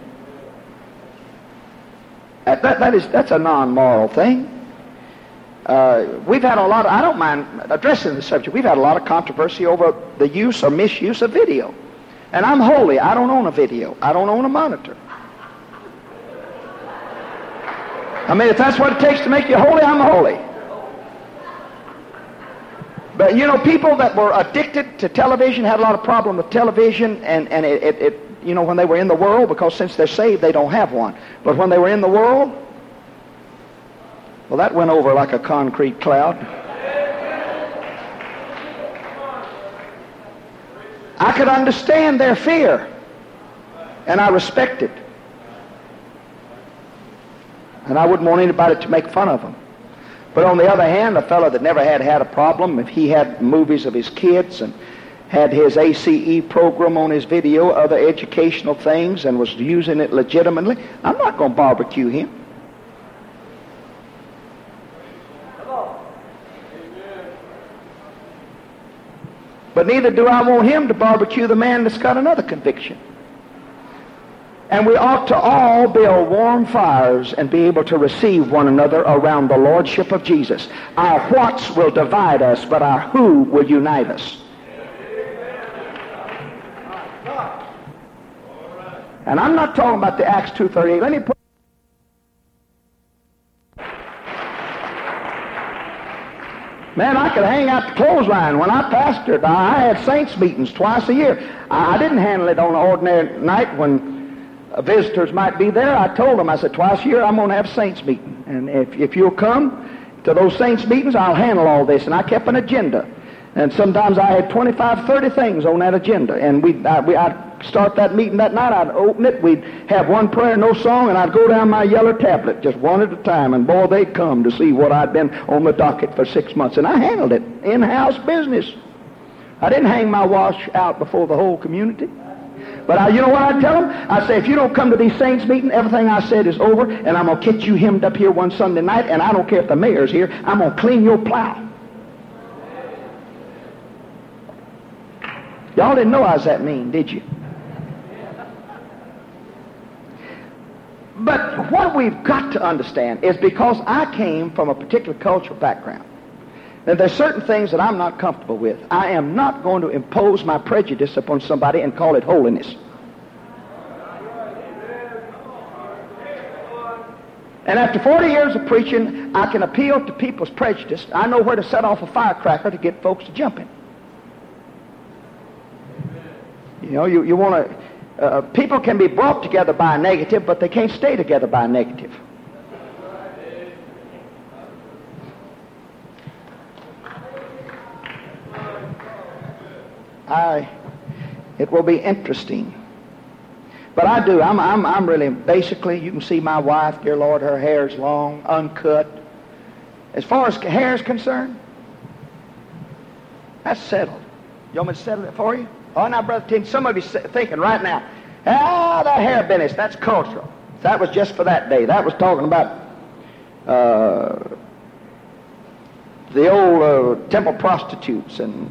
[SPEAKER 1] That, that, that is, that's a non-moral thing. Uh, we've had a lot of, I don't mind addressing the subject, we've had a lot of controversy over the use or misuse of video. And I'm holy. I don't own a video. I don't own a monitor. I mean, if that's what it takes to make you holy, I'm holy. But, you know, people that were addicted to television had a lot of problem with television, and, and it, it, it you know, when they were in the world, because since they're saved, they don't have one. But when they were in the world, well, that went over like a concrete cloud. I could understand their fear, and I respect it. And I wouldn't want anybody to make fun of them. But on the other hand, a fellow that never had had a problem, if he had movies of his kids and had his A C E program on his video, other educational things, and was using it legitimately, I'm not going to barbecue him. But neither do I want him to barbecue the man that's got another conviction. And we ought to all build warm fires and be able to receive one another around the lordship of Jesus. Our whats will divide us, but our who will unite us. And I'm not talking about the Acts two thirty-eight. Let me put Man, I could hang out the clothesline. When I pastored, I had saints meetings twice a year. I didn't handle it on an ordinary night when visitors might be there. I told them, I said, twice a year I'm going to have saints meeting. And if, if you'll come to those saints meetings, I'll handle all this. And I kept an agenda. And sometimes I had twenty-five, thirty things on that agenda. And we'd, I, we, I'd start that meeting that night. I'd open it. We'd have one prayer, no song, and I'd go down my yellow tablet, just one at a time. And boy, they'd come to see what I'd been on the docket for six months. And I handled it. In-house business. I didn't hang my wash out before the whole community. But I, you know what I tell them? I say, if you don't come to these saints meetings, everything I said is over, and I'm going to get you hemmed up here one Sunday night, and I don't care if the mayor's here, I'm going to clean your plow. Y'all didn't know I was that mean, did you? But what we've got to understand is because I came from a particular cultural background, that there's certain things that I'm not comfortable with. I am not going to impose my prejudice upon somebody and call it holiness. And after forty years of preaching, I can appeal to people's prejudice. I know where to set off a firecracker to get folks to jump in. You know, you, you want to... Uh, people can be brought together by a negative, but they can't stay together by a negative. I, it will be interesting. But I do. I'm, I'm, I'm really, basically, you can see my wife, dear Lord, her hair is long, uncut. As far as hair is concerned, that's settled. You want me to settle it for you? Oh, now, Brother Tim, some of you thinking right now, ah, that hair business, that's cultural. That was just for that day. That was talking about uh, the old uh, temple prostitutes. And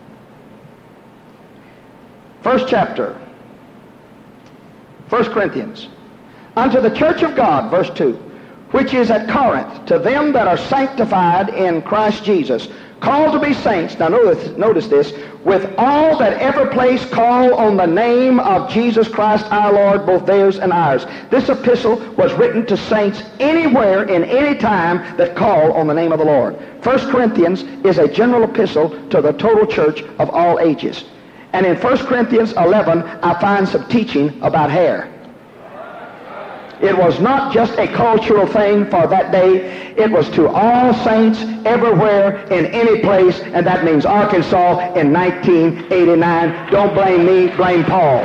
[SPEAKER 1] first chapter, First Corinthians. Unto the church of God, verse two, which is at Corinth, to them that are sanctified in Christ Jesus, called to be saints. Now notice, notice this, with all that ever place call on the name of Jesus Christ our Lord, both theirs and ours. This epistle was written to saints anywhere in any time that call on the name of the Lord. First Corinthians is a general epistle to the total church of all ages. And in First Corinthians eleven, I find some teaching about hair. It was not just a cultural thing for that day. It was to all saints everywhere in any place, and that means Arkansas in nineteen eighty-nine. Don't blame me, blame Paul.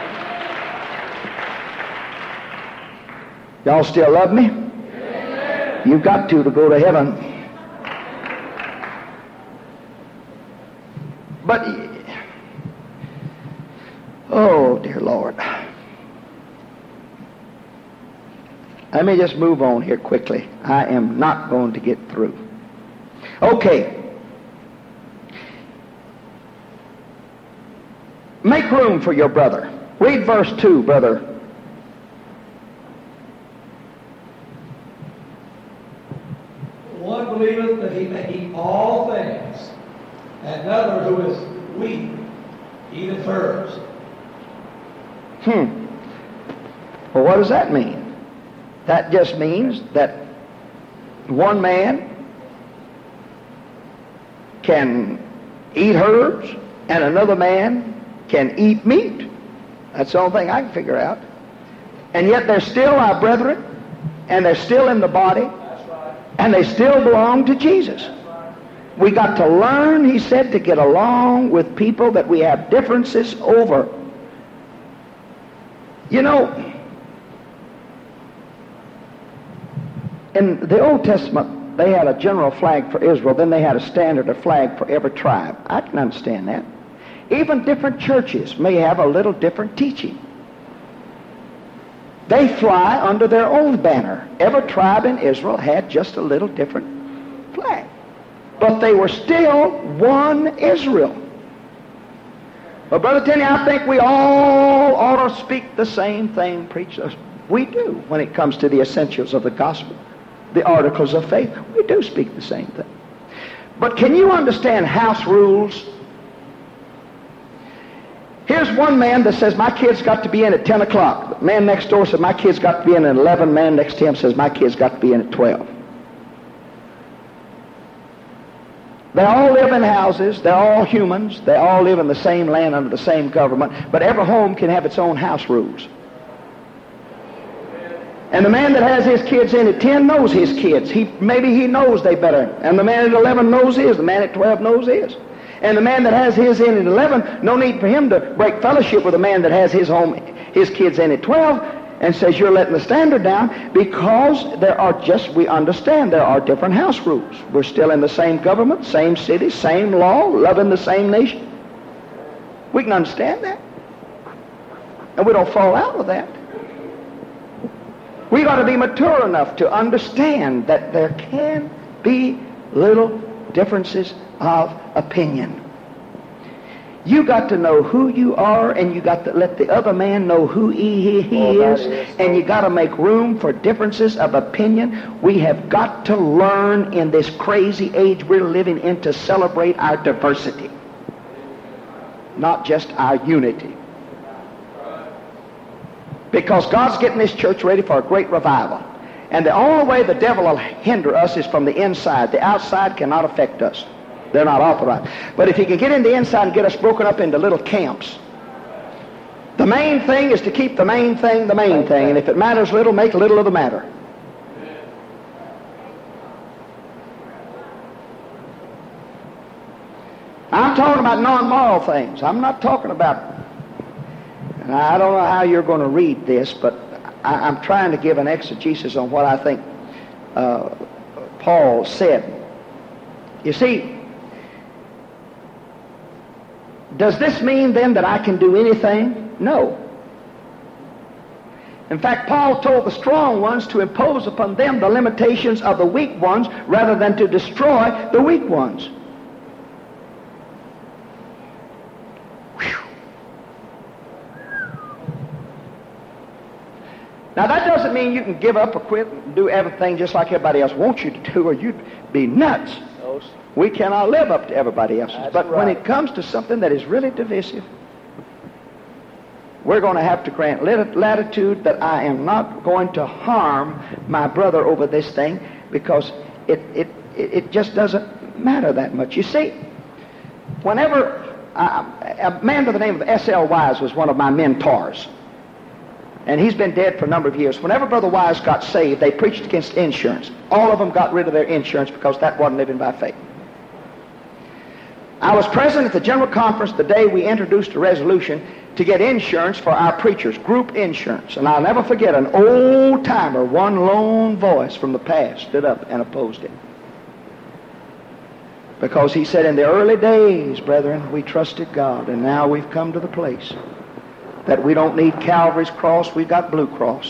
[SPEAKER 1] Y'all still love me? You've got to to go to heaven. But, oh, dear Lord. Let me just move on here quickly. I am not going to get through. Okay. Make room for your brother. Read verse two, brother.
[SPEAKER 2] One believeth that he may eat all things, and another who is weak eateth herbs.
[SPEAKER 1] Hmm. Well, what does that mean? That just means that one man can eat herbs and another man can eat meat. That's the only thing I can figure out. And yet they're still our brethren, and they're still in the body, and they still belong to Jesus. We got to learn, he said, to get along with people that we have differences over. You know, in the Old Testament, they had a general flag for Israel, then they had a standard, a flag for every tribe. I can understand that. Even different churches may have a little different teaching. They fly under their own banner. Every tribe in Israel had just a little different flag. But they were still one Israel. But Brother Tenney, I think we all ought to speak the same thing, preach us. We do when it comes to the essentials of the gospel, the articles of faith. We do speak the same thing. But can you understand house rules? Here's one man that says, my kid's got to be in at ten o'clock. The man next door says, my kid's got to be in at eleven. Man next to him says, my kid's got to be in at twelve. They all live in houses. They're all humans. They all live in the same land under the same government. But every home can have its own house rules. And the man that has his kids in at ten knows his kids. He, maybe he knows they better. And the man at eleven knows his. The man at twelve knows his. And the man that has his in at eleven, no need for him to break fellowship with the man that has his home, his kids in at twelve, and says you're letting the standard down, because there are just, we understand there are different house rules. We're still in the same government, same city, same law, loving the same nation. We can understand that. And we don't fall out with that. We got to be mature enough to understand that there can be little differences of opinion. You got to know who you are, and you got to let the other man know who he, he, he oh, is, is, and you got to make room for differences of opinion. We have got to learn in this crazy age we're living in to celebrate our diversity, not just our unity. Because God's getting this church ready for a great revival. And the only way the devil will hinder us is from the inside. The outside cannot affect us. They're not authorized. But if he can get in the inside and get us broken up into little camps, the main thing is to keep the main thing the main thing. And if it matters little, make little of the matter. I'm talking about non-moral things. I'm not talking about... And I don't know how you're going to read this, but I, I'm trying to give an exegesis on what I think uh, Paul said. You see, does this mean then that I can do anything? No. In fact, Paul told the strong ones to impose upon them the limitations of the weak ones rather than to destroy the weak ones. Now, that doesn't mean you can give up or quit and do everything just like everybody else wants you to do, or you'd be nuts. We cannot live up to everybody else's. That's but right. When it comes to something that is really divisive, we're going to have to grant latitude that I am not going to harm my brother over this thing, because it, it, it just doesn't matter that much. You see, whenever I, a man by the name of S L Wise was one of my mentors. And he's been dead for a number of years. Whenever Brother Wise got saved, they preached against insurance. All of them got rid of their insurance because that wasn't living by faith. I was present at the General Conference the day we introduced a resolution to get insurance for our preachers, group insurance. And I'll never forget, an old-timer, one lone voice from the past stood up and opposed it. Because he said, in the early days, brethren, we trusted God, and now we've come to the place that we don't need Calvary's cross, we've got Blue Cross.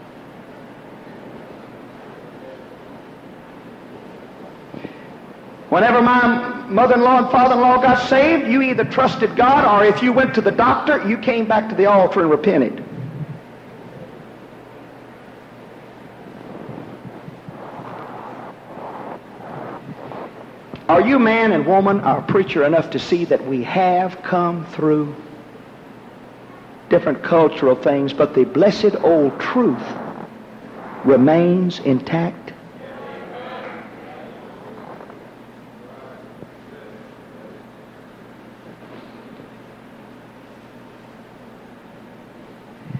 [SPEAKER 1] Whenever my mother-in-law and father-in-law got saved, you either trusted God, or if you went to the doctor, you came back to the altar and repented. Are you man and woman, or preacher, enough to see that we have come through different cultural things, but the blessed old truth remains intact?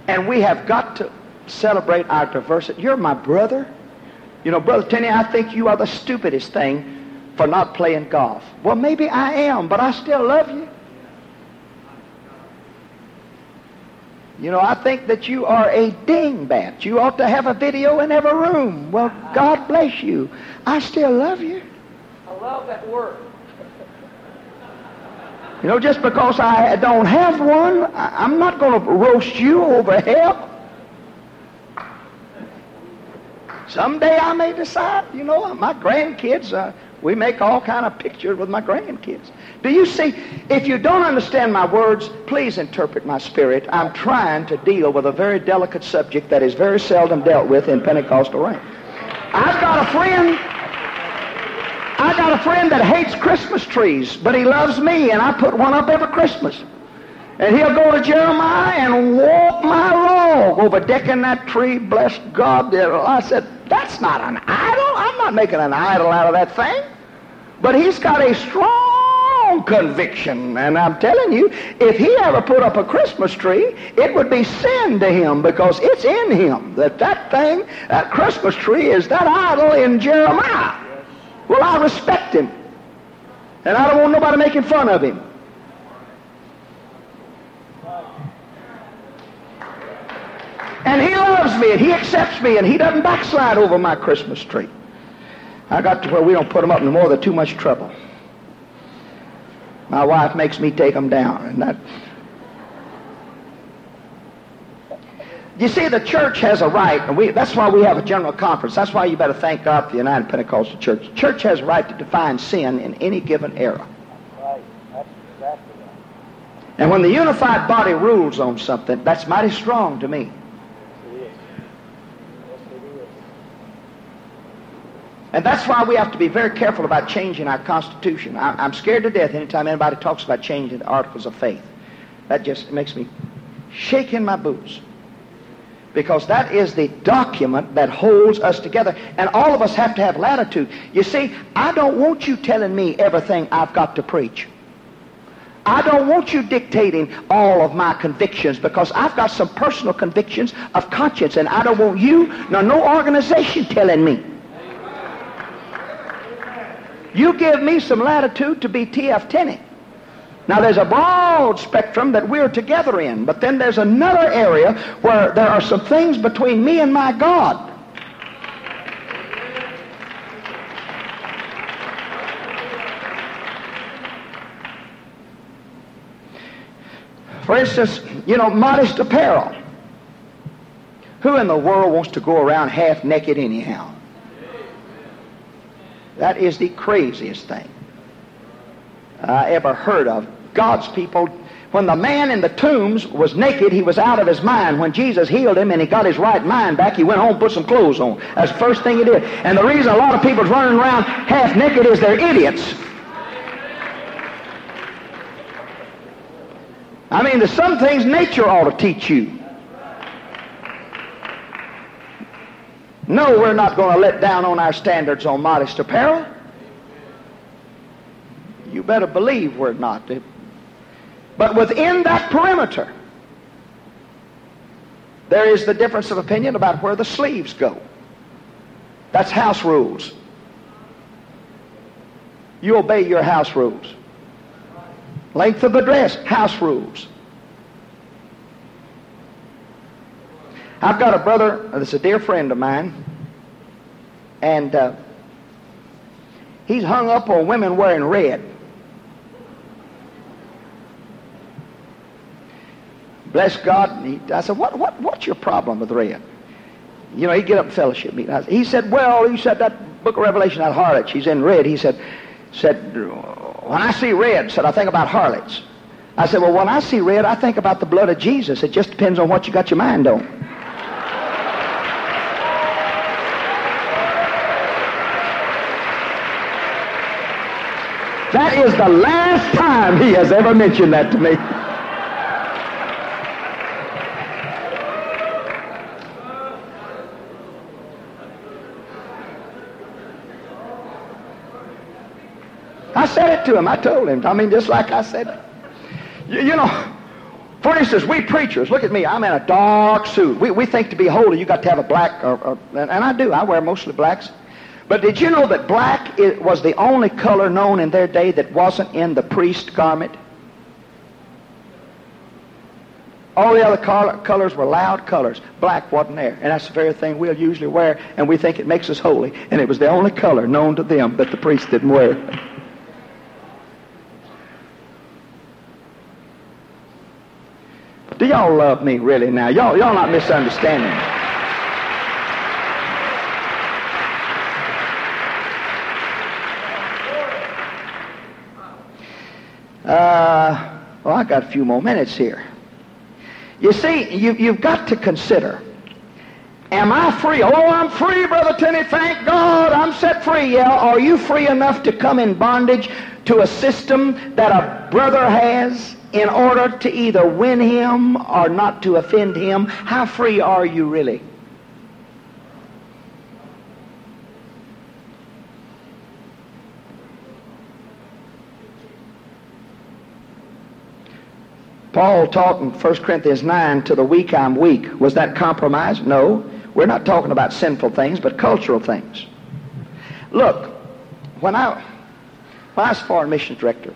[SPEAKER 1] And we have got to celebrate our diversity. You're my brother. You know, Brother Tenney, I think you are the stupidest thing for not playing golf. Well, maybe I am, but I still love you. You know, I think that you are a dingbat. You ought to have a video in every room. Well, God bless you. I still love you.
[SPEAKER 2] I love that word.
[SPEAKER 1] You know, just because I don't have one, I'm not going to roast you over hell. Someday I may decide, you know, my grandkids, uh, we make all kind of pictures with my grandkids. Do you see? If you don't understand my words, please interpret my spirit. I'm trying to deal with a very delicate subject that is very seldom dealt with in Pentecostal ranks. I've got a friend, I got a friend that hates Christmas trees, but he loves me, and I put one up every Christmas. And he'll go to Jeremiah and walk my log over decking that tree. Bless God. I said, that's not an idol. I'm not making an idol out of that thing. But he's got a strong conviction. And I'm telling you, if he ever put up a Christmas tree, it would be sin to him, because it's in him that that thing, that Christmas tree, is that idol in Jeremiah. Well, I respect him. And I don't want nobody making fun of him. And he loves me, and he accepts me, and he doesn't backslide over my Christmas tree. I got to where we don't put them up no more. They're too much trouble. My wife makes me take them down, and that... You see, the church has a right, and we, that's why we have a general conference. That's why you better thank God for the United Pentecostal Church. The church has a right to define sin in any given era.
[SPEAKER 3] Right. That's exactly right.
[SPEAKER 1] And when the unified body rules on something, that's mighty strong to me. And that's why we have to be very careful about changing our Constitution. I, I'm scared to death anytime anybody talks about changing the Articles of Faith. That just makes me shake in my boots. Because that is the document that holds us together. And all of us have to have latitude. You see, I don't want you telling me everything I've got to preach. I don't want you dictating all of my convictions, because I've got some personal convictions of conscience, and I don't want you nor no organization telling me. You give me some latitude to be T F Tenney. Now, there's a broad spectrum that we're together in, but then there's another area where there are some things between me and my God. For instance, you know, modest apparel. Who in the world wants to go around half naked anyhow? That is the craziest thing I ever heard of. God's people, when the man in the tombs was naked, he was out of his mind. When Jesus healed him and he got his right mind back, he went home and put some clothes on. That's the first thing he did. And the reason a lot of people are running around half naked is they're idiots. I mean, there's some things nature ought to teach you. No, we're not going to let down on our standards on modest apparel. You better believe we're not. But within that perimeter, there is the difference of opinion about where the sleeves go. That's house rules. You obey your house rules. Length of the dress, house rules. I've got a brother that's a dear friend of mine, and uh, he's hung up on women wearing red. Bless God. And he, I said, what, what, what's your problem with red? You know, he'd get up in fellowship meeting. He said, well, he said, that book of Revelation, that harlot, she's in red. He said, said, when I see red, said, I think about harlots. I said, well, when I see red, I think about the blood of Jesus. It just depends on what you got your mind on. That is the last time he has ever mentioned that to me. I said it to him. I told him. I mean, just like I said it. You, you know, For instance, we preachers, look at me, I'm in a dark suit. We, we think to be holy, you got to have a black, or, or, and I do, I wear mostly blacks. But did you know that black is, was the only color known in their day that wasn't in the priest garment? All the other color, colors were loud colors. Black wasn't there. And that's the very thing we'll usually wear, and we think it makes us holy. And it was the only color known to them that the priest didn't wear. Do y'all love me really now? Y'all, y'all not misunderstanding me. Uh, well, I got a few more minutes here. You see, you, you've got to consider, am I free? Oh, I'm free, Brother Tenney, thank God, I'm set free. Yeah, are you free enough to come in bondage to a system that a brother has in order to either win him or not to offend him? How free are you really? Paul taught in First Corinthians nine, to the weak I'm weak. Was that compromise? No. We're not talking about sinful things, but cultural things. Look, when I, when I was foreign missions director,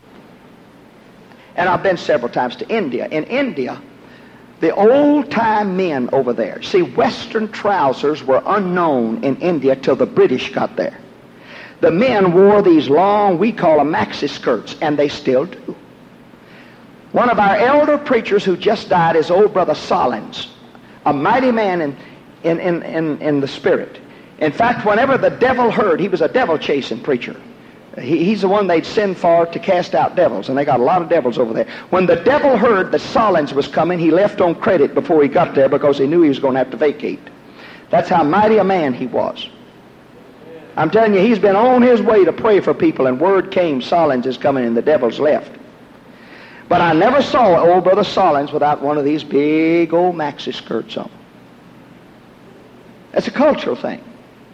[SPEAKER 1] and I've been several times to India. In India, the old-time men over there, see, Western trousers were unknown in India till the British got there. The men wore these long, we call them maxi skirts, and they still do. One of our elder preachers who just died is old Brother Solins, a mighty man in, in, in, in, in the spirit. In fact, whenever the devil heard, he was a devil-chasing preacher. He, he's the one they'd send for to cast out devils, and they got a lot of devils over there. When the devil heard that Solins was coming, he left on credit before he got there because he knew he was going to have to vacate. That's how mighty a man he was. I'm telling you, he's been on his way to pray for people, and word came, Solins is coming, and the devil's left. But I never saw old Brother Solins without one of these big old maxi skirts on. That's a cultural thing.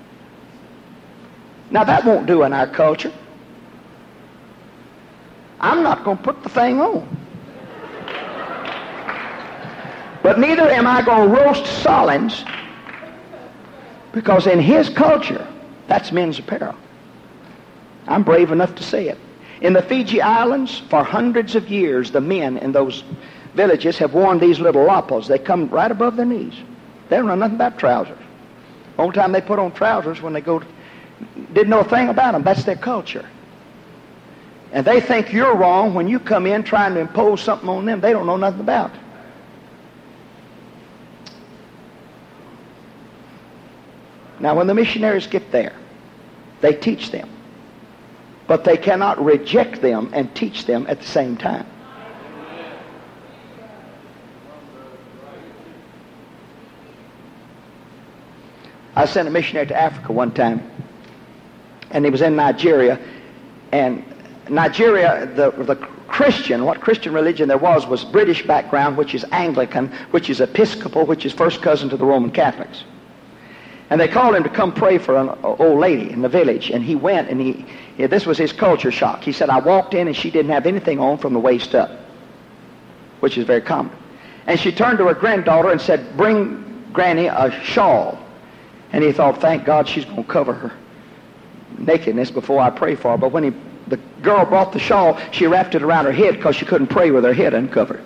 [SPEAKER 1] Now that won't do in our culture. I'm not going to put the thing on. But neither am I going to roast Solins, because in his culture, that's men's apparel. I'm brave enough to say it. In the Fiji Islands, for hundreds of years, the men in those villages have worn these little lapels. They come right above their knees. They don't know nothing about trousers. Only time they put on trousers when they go to, didn't know a thing about them. That's their culture. And they think you're wrong when you come in trying to impose something on them they don't know nothing about. Now, when the missionaries get there, they teach them. But they cannot reject them and teach them at the same time. I sent a missionary to Africa one time, and he was in Nigeria. And Nigeria, the, the Christian, what Christian religion there was, was British background, which is Anglican, which is Episcopal, which is first cousin to the Roman Catholics. And they called him to come pray for an old lady in the village. And he went, and he, yeah, this was his culture shock. He said, I walked in, and she didn't have anything on from the waist up, which is very common. And she turned to her granddaughter and said, bring Granny a shawl. And he thought, thank God she's going to cover her nakedness before I pray for her. But when he, the girl brought the shawl, she wrapped it around her head because she couldn't pray with her head uncovered.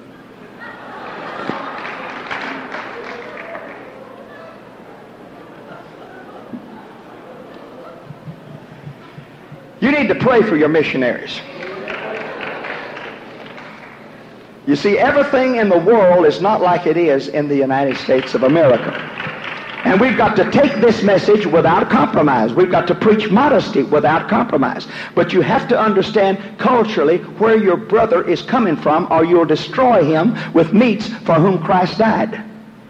[SPEAKER 1] You need to pray for your missionaries. You see, everything in the world is not like it is in the United States of America. And we've got to take this message without compromise. We've got to preach modesty without compromise. But you have to understand culturally where your brother is coming from, or you'll destroy him with meats for whom Christ died.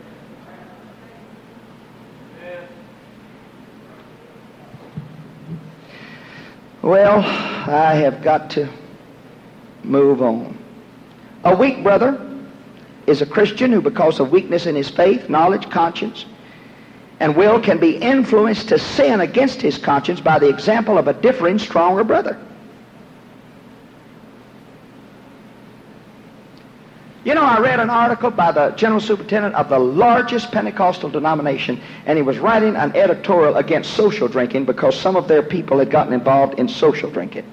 [SPEAKER 1] Well, I have got to move on. A weak brother is a Christian who, because of weakness in his faith, knowledge, conscience, and will, can be influenced to sin against his conscience by the example of a differing, stronger brother. You know, I read an article by the general superintendent of the largest Pentecostal denomination, and he was writing an editorial against social drinking because some of their people had gotten involved in social drinking.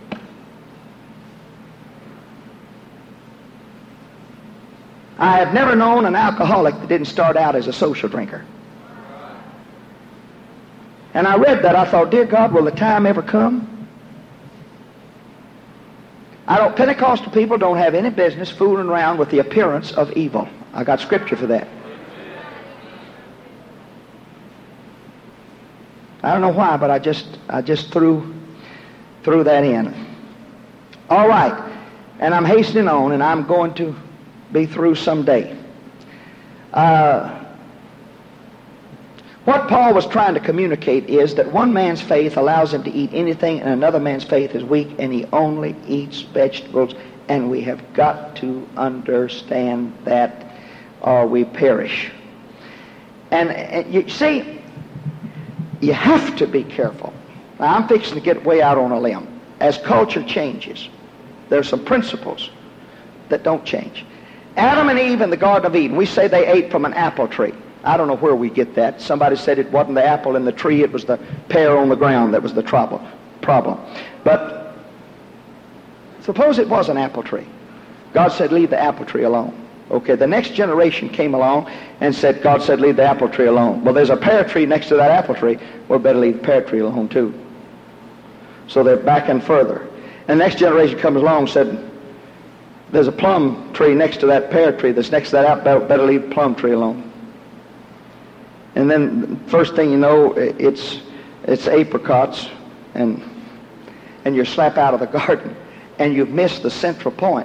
[SPEAKER 1] I have never known an alcoholic that didn't start out as a social drinker. And I read that. I thought, dear God, will the time ever come? I don't, Pentecostal people don't have any business fooling around with the appearance of evil. I got scripture for that. I don't know why, but I just I just threw threw that in. All right, and I'm hastening on, and I'm going to be through someday. Uh, what Paul was trying to communicate is that one man's faith allows him to eat anything, and another man's faith is weak, and he only eats vegetables. And we have got to understand that, or we perish. And, and you see, you have to be careful. Now, I'm fixing to get way out on a limb. As culture changes, there are some principles that don't change. Adam and Eve in the Garden of Eden, we say they ate from an apple tree. I don't know where we get that. Somebody said it wasn't the apple in the tree, it was the pear on the ground that was the trouble, problem. But suppose it was an apple tree. God said, leave the apple tree alone. Okay, the next generation came along and said, God said, leave the apple tree alone. Well, there's a pear tree next to that apple tree. Well, better leave the pear tree alone too. So they're backing further. And the next generation comes along and said, there's a plum tree next to that pear tree that's next to that apple, better leave the plum tree alone. And then first thing you know, it's it's apricots, and and you're slap out of the garden, and you've missed the central point.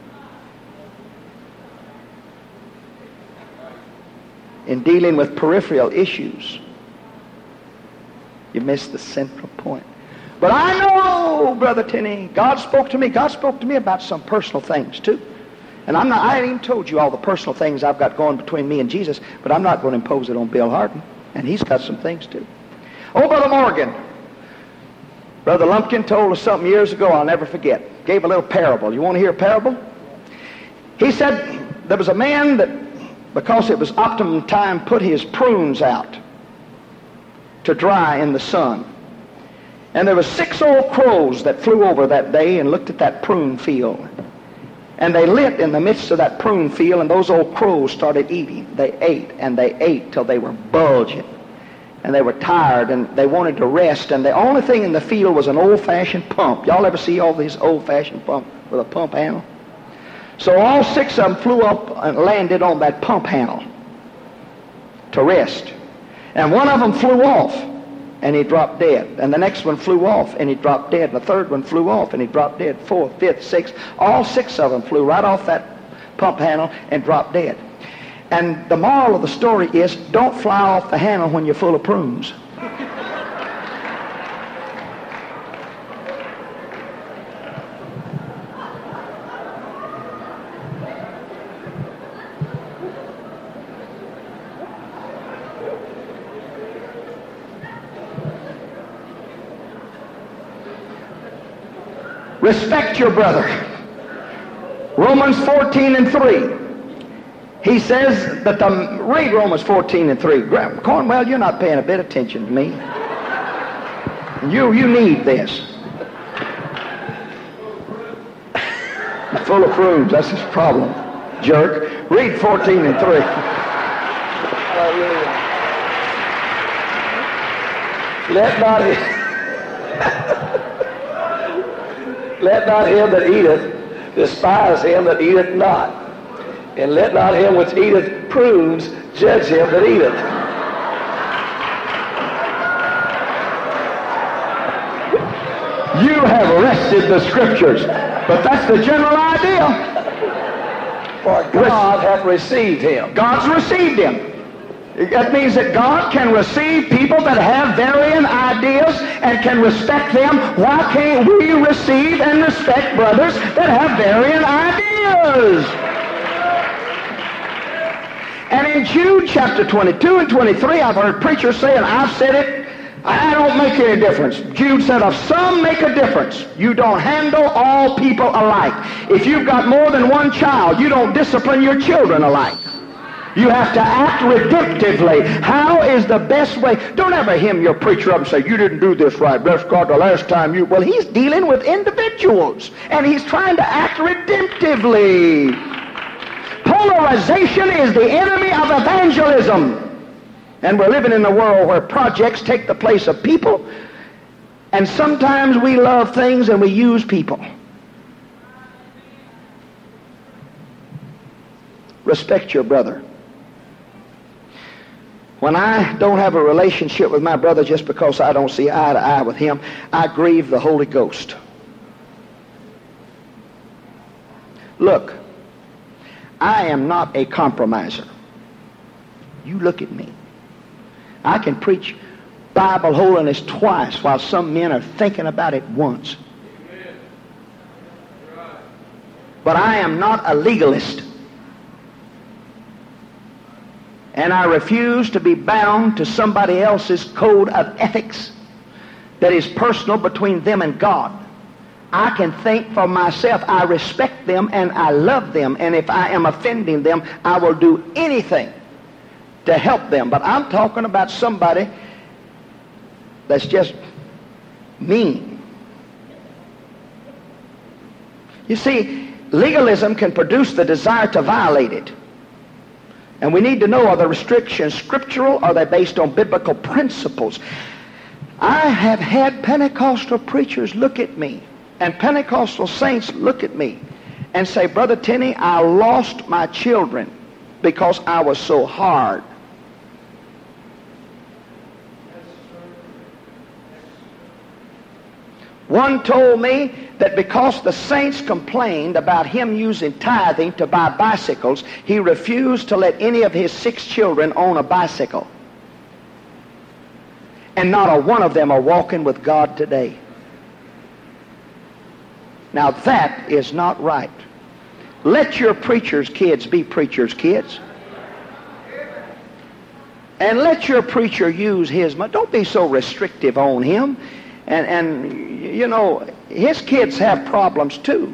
[SPEAKER 1] In dealing with peripheral issues, you missed the central point. But I know, Brother Tenney, God spoke to me. God spoke to me about some personal things too. And I'm not, I haven't even told you all the personal things I've got going between me and Jesus, but I'm not going to impose it on Bill Harden. And he's got some things too. Oh, Brother Morgan. Brother Lumpkin told us something years ago I'll never forget. Gave a little parable. You want to hear a parable? He said there was a man that, because it was optimum time, put his prunes out to dry in the sun. And there were six old crows that flew over that day and looked at that prune field. And they lit in the midst of that prune field, and those old crows started eating. They ate, and they ate till they were bulging. And they were tired, and they wanted to rest. And the only thing in the field was an old-fashioned pump. Y'all ever see all these old-fashioned pumps with a pump handle? So all six of them flew up and landed on that pump handle to rest. And one of them flew off, and he dropped dead. And the next one flew off, and he dropped dead. And the third one flew off, and he dropped dead. Fourth, fifth, sixth. All six of them flew right off that pump handle and dropped dead. And the moral of the story is, don't fly off the handle when you're full of prunes. Respect your brother. Romans fourteen and three. He says that the, read Romans fourteen and three. Cornwell, you're not paying a bit of attention to me. You, you need this. Full of prunes, that's his problem. Jerk. Read fourteen and three. Hallelujah. Let not Let not him that eateth despise him that eateth not, and let not him which eateth prunes judge him that eateth. You have wrested the scriptures, but that's the general idea. For God hath received him. God's received him. That means that God can receive people that have varying ideas and can respect them. Why can't we receive and respect brothers that have varying ideas? And in Jude chapter twenty-two and twenty-three, I've heard preachers say, and I've said it, I don't make any difference. Jude said, of some make a difference. You don't handle all people alike. If you've got more than one child, you don't discipline your children alike. You have to act redemptively. How is the best way? Don't ever him your preacher up and say, you didn't do this right. Bless God, the last time you... Well, he's dealing with individuals, and he's trying to act redemptively. Polarization is the enemy of evangelism. And we're living in a world where projects take the place of people, and sometimes we love things and we use people. Respect your brother. When I don't have a relationship with my brother just because I don't see eye to eye with him, I grieve the Holy Ghost. Look, I am not a compromiser. You look at me. I can preach Bible holiness twice while some men are thinking about it once. But I am not a legalist. And I refuse to be bound to somebody else's code of ethics that is personal between them and God. I can think for myself. I respect them and I love them. And if I am offending them, I will do anything to help them. But I'm talking about somebody that's just mean. You see, legalism can produce the desire to violate it. And we need to know, are the restrictions scriptural or are they based on biblical principles? I have had Pentecostal preachers look at me and Pentecostal saints look at me and say, Brother Tenney, I lost my children because I was so hard. One told me that because the saints complained about him using tithing to buy bicycles, he refused to let any of his six children own a bicycle. And not a one of them are walking with God today. Now that is not right. Let your preacher's kids be preacher's kids. And let your preacher use his money. Don't be so restrictive on him. And, and, you know, his kids have problems too.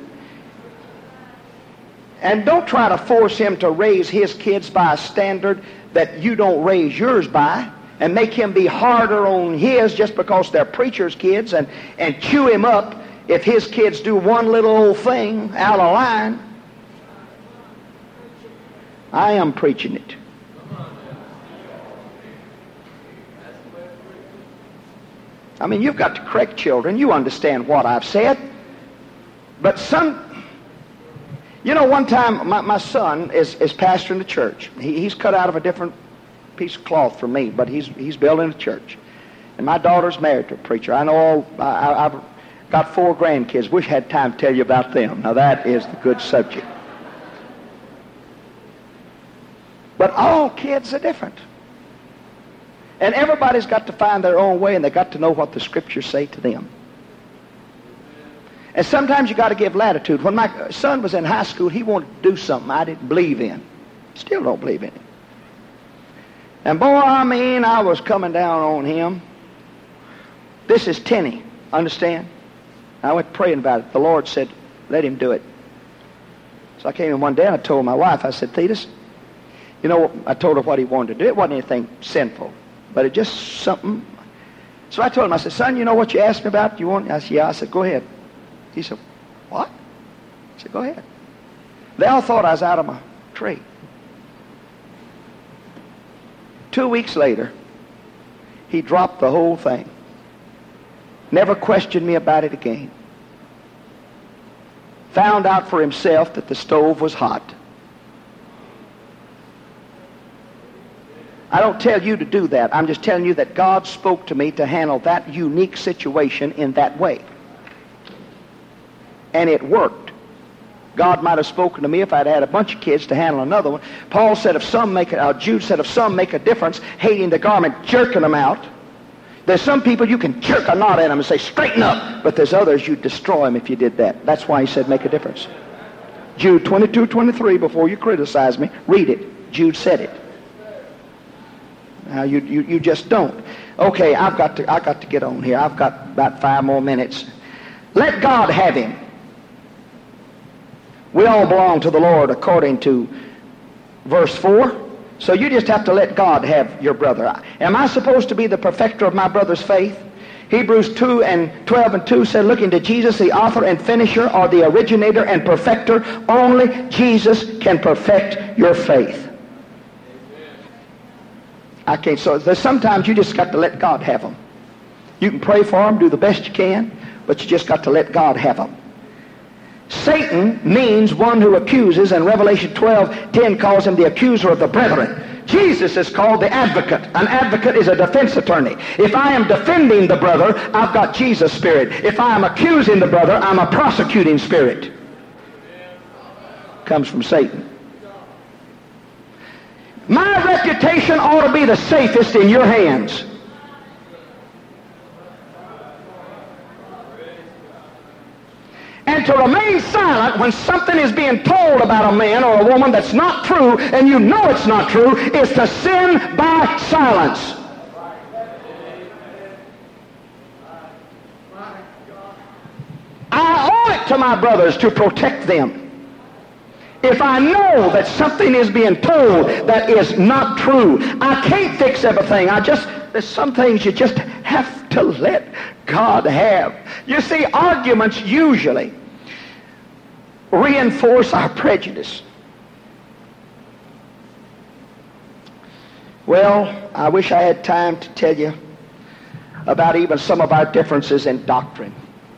[SPEAKER 1] And don't try to force him to raise his kids by a standard that you don't raise yours by, and make him be harder on his just because they're preacher's kids, and, and chew him up if his kids do one little old thing out of line. I am preaching it. I mean, you've got to correct children. You understand what I've said. But some, you know, one time my, my son is, is pastoring the church. He, he's cut out of a different piece of cloth from me, but he's he's building a church. And my daughter's married to a preacher. I know all, I, I've got four grandkids. Wish I had time to tell you about them. Now that is the good subject. But all kids are different. And everybody's got to find their own way, and they got to know what the scriptures say to them. And sometimes you got to give latitude. When my son was in high school, he wanted to do something I didn't believe in. Still don't believe in it. And boy, I mean, I was coming down on him. This is Tenney, understand? I went praying about it. The Lord said, let him do it. So I came in one day and I told my wife, I said, Thetis, you know, I told her what he wanted to do. It wasn't anything sinful, but it just something. So I told him, I said, son, you know what you asked me about? You want? I said, yeah. I said, go ahead. He said, what? I said, go ahead. They all thought I was out of my tree. Two weeks later, he dropped the whole thing. Never questioned me about it again. Found out for himself that the stove was hot. I don't tell you to do that. I'm just telling you that God spoke to me to handle that unique situation in that way. And it worked. God might have spoken to me if I'd had a bunch of kids to handle another one. Paul said if some make a, uh, Jude said if some make a difference, hating the garment, jerking them out. There's some people you can jerk a knot in them and say, straighten up. But there's others you'd destroy them if you did that. That's why he said make a difference. Jude twenty-two twenty-three, before you criticize me, read it. Jude said it. Now, you, you, you just don't. Okay, I've got to, I've got to get on here. I've got about five more minutes. Let God have him. We all belong to the Lord according to verse four. So you just have to let God have your brother. Am I supposed to be the perfecter of my brother's faith? Hebrews two and twelve and two said, looking to Jesus, the author and finisher, or the originator and perfecter. Only Jesus can perfect your faith. I can't. So there's sometimes you just got to let God have them. You can pray for them, do the best you can, but you just got to let God have them. Satan means one who accuses, and Revelation twelve ten calls him the accuser of the brethren. Jesus is called the advocate. An advocate is a defense attorney. If I am defending the brother, I've got Jesus' spirit. If I am accusing the brother, I'm a prosecuting spirit. Comes from Satan. My reputation ought to be the safest in your hands. And to remain silent when something is being told about a man or a woman that's not true, and you know it's not true, is to sin by silence. I owe it to my brothers to protect them. If I know that something is being told that is not true, I can't fix everything. I just, there's some things you just have to let God have. You see, arguments usually reinforce our prejudice. Well, I wish I had time to tell you about even some of our differences in doctrine.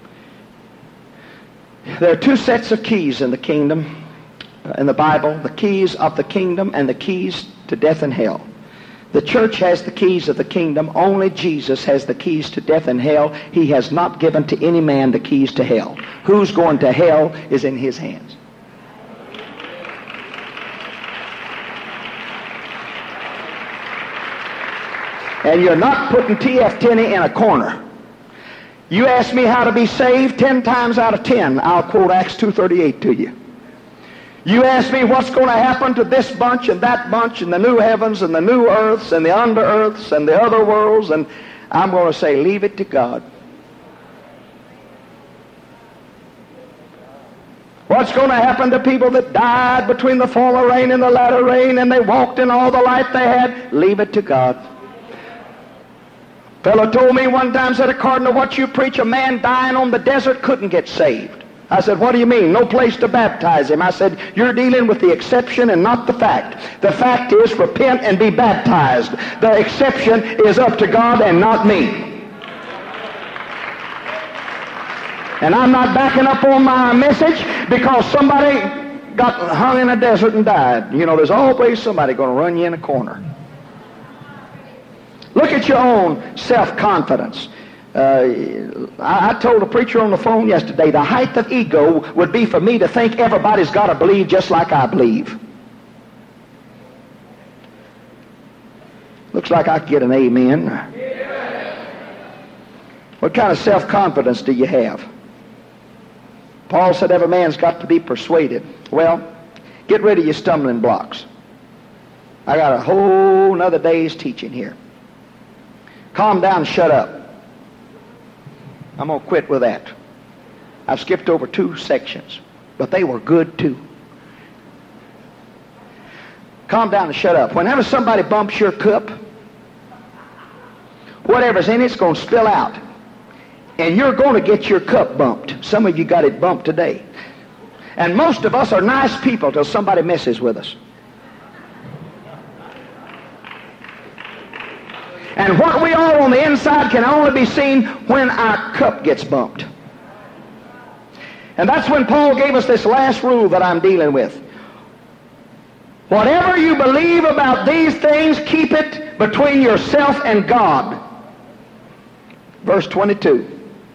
[SPEAKER 1] There are two sets of keys in the kingdom, in the Bible, the keys of the kingdom and the keys to death and hell. The church has the keys of the kingdom. Only Jesus has the keys to death and hell. He has not given to any man the keys to hell. Who's going to hell is in his hands. And you're not putting T F Tenney in a corner. You ask me how to be saved, ten times out of ten, I'll quote Acts two thirty-eight to you. You ask me what's going to happen to this bunch and that bunch and the new heavens and the new earths and the under earths and the other worlds, and I'm going to say, leave it to God. What's going to happen to people that died between the former rain and the latter rain and they walked in all the light they had? Leave it to God. A fellow told me one time, said, according to what you preach, a man dying on the desert couldn't get saved. I said, what do you mean? No place to baptize him. I said, you're dealing with the exception and not the fact. The fact is, repent and be baptized. The exception is up to God and not me. And I'm not backing up on my message because somebody got hung in a desert and died. You know, there's always somebody going to run you in a corner. Look at your own self-confidence. Uh, I, I told a preacher on the phone yesterday, the height of ego would be for me to think everybody's got to believe just like I believe. Looks like I could get an amen. What kind of self-confidence do you have? Paul said every man's got to be persuaded. Well, get rid of your stumbling blocks. I got a whole nother day's teaching here. Calm down and shut up. I'm going to quit with that. I've skipped over two sections, but they were good too. Calm down and shut up. Whenever somebody bumps your cup, whatever's in it's going to spill out. And you're going to get your cup bumped. Some of you got it bumped today. And most of us are nice people till somebody messes with us. And what we are on the inside can only be seen when our cup gets bumped. And that's when Paul gave us this last rule that I'm dealing with. Whatever you believe about these things, keep it between yourself and God. Verse twenty-two.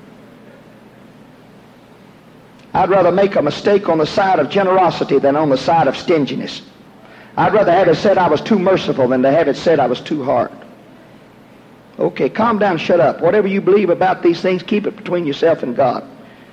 [SPEAKER 1] I'd rather make a mistake on the side of generosity than on the side of stinginess. I'd rather have it said I was too merciful than to have it said I was too hard. Okay, calm down, shut up. Whatever you believe about these things, keep it between yourself and God.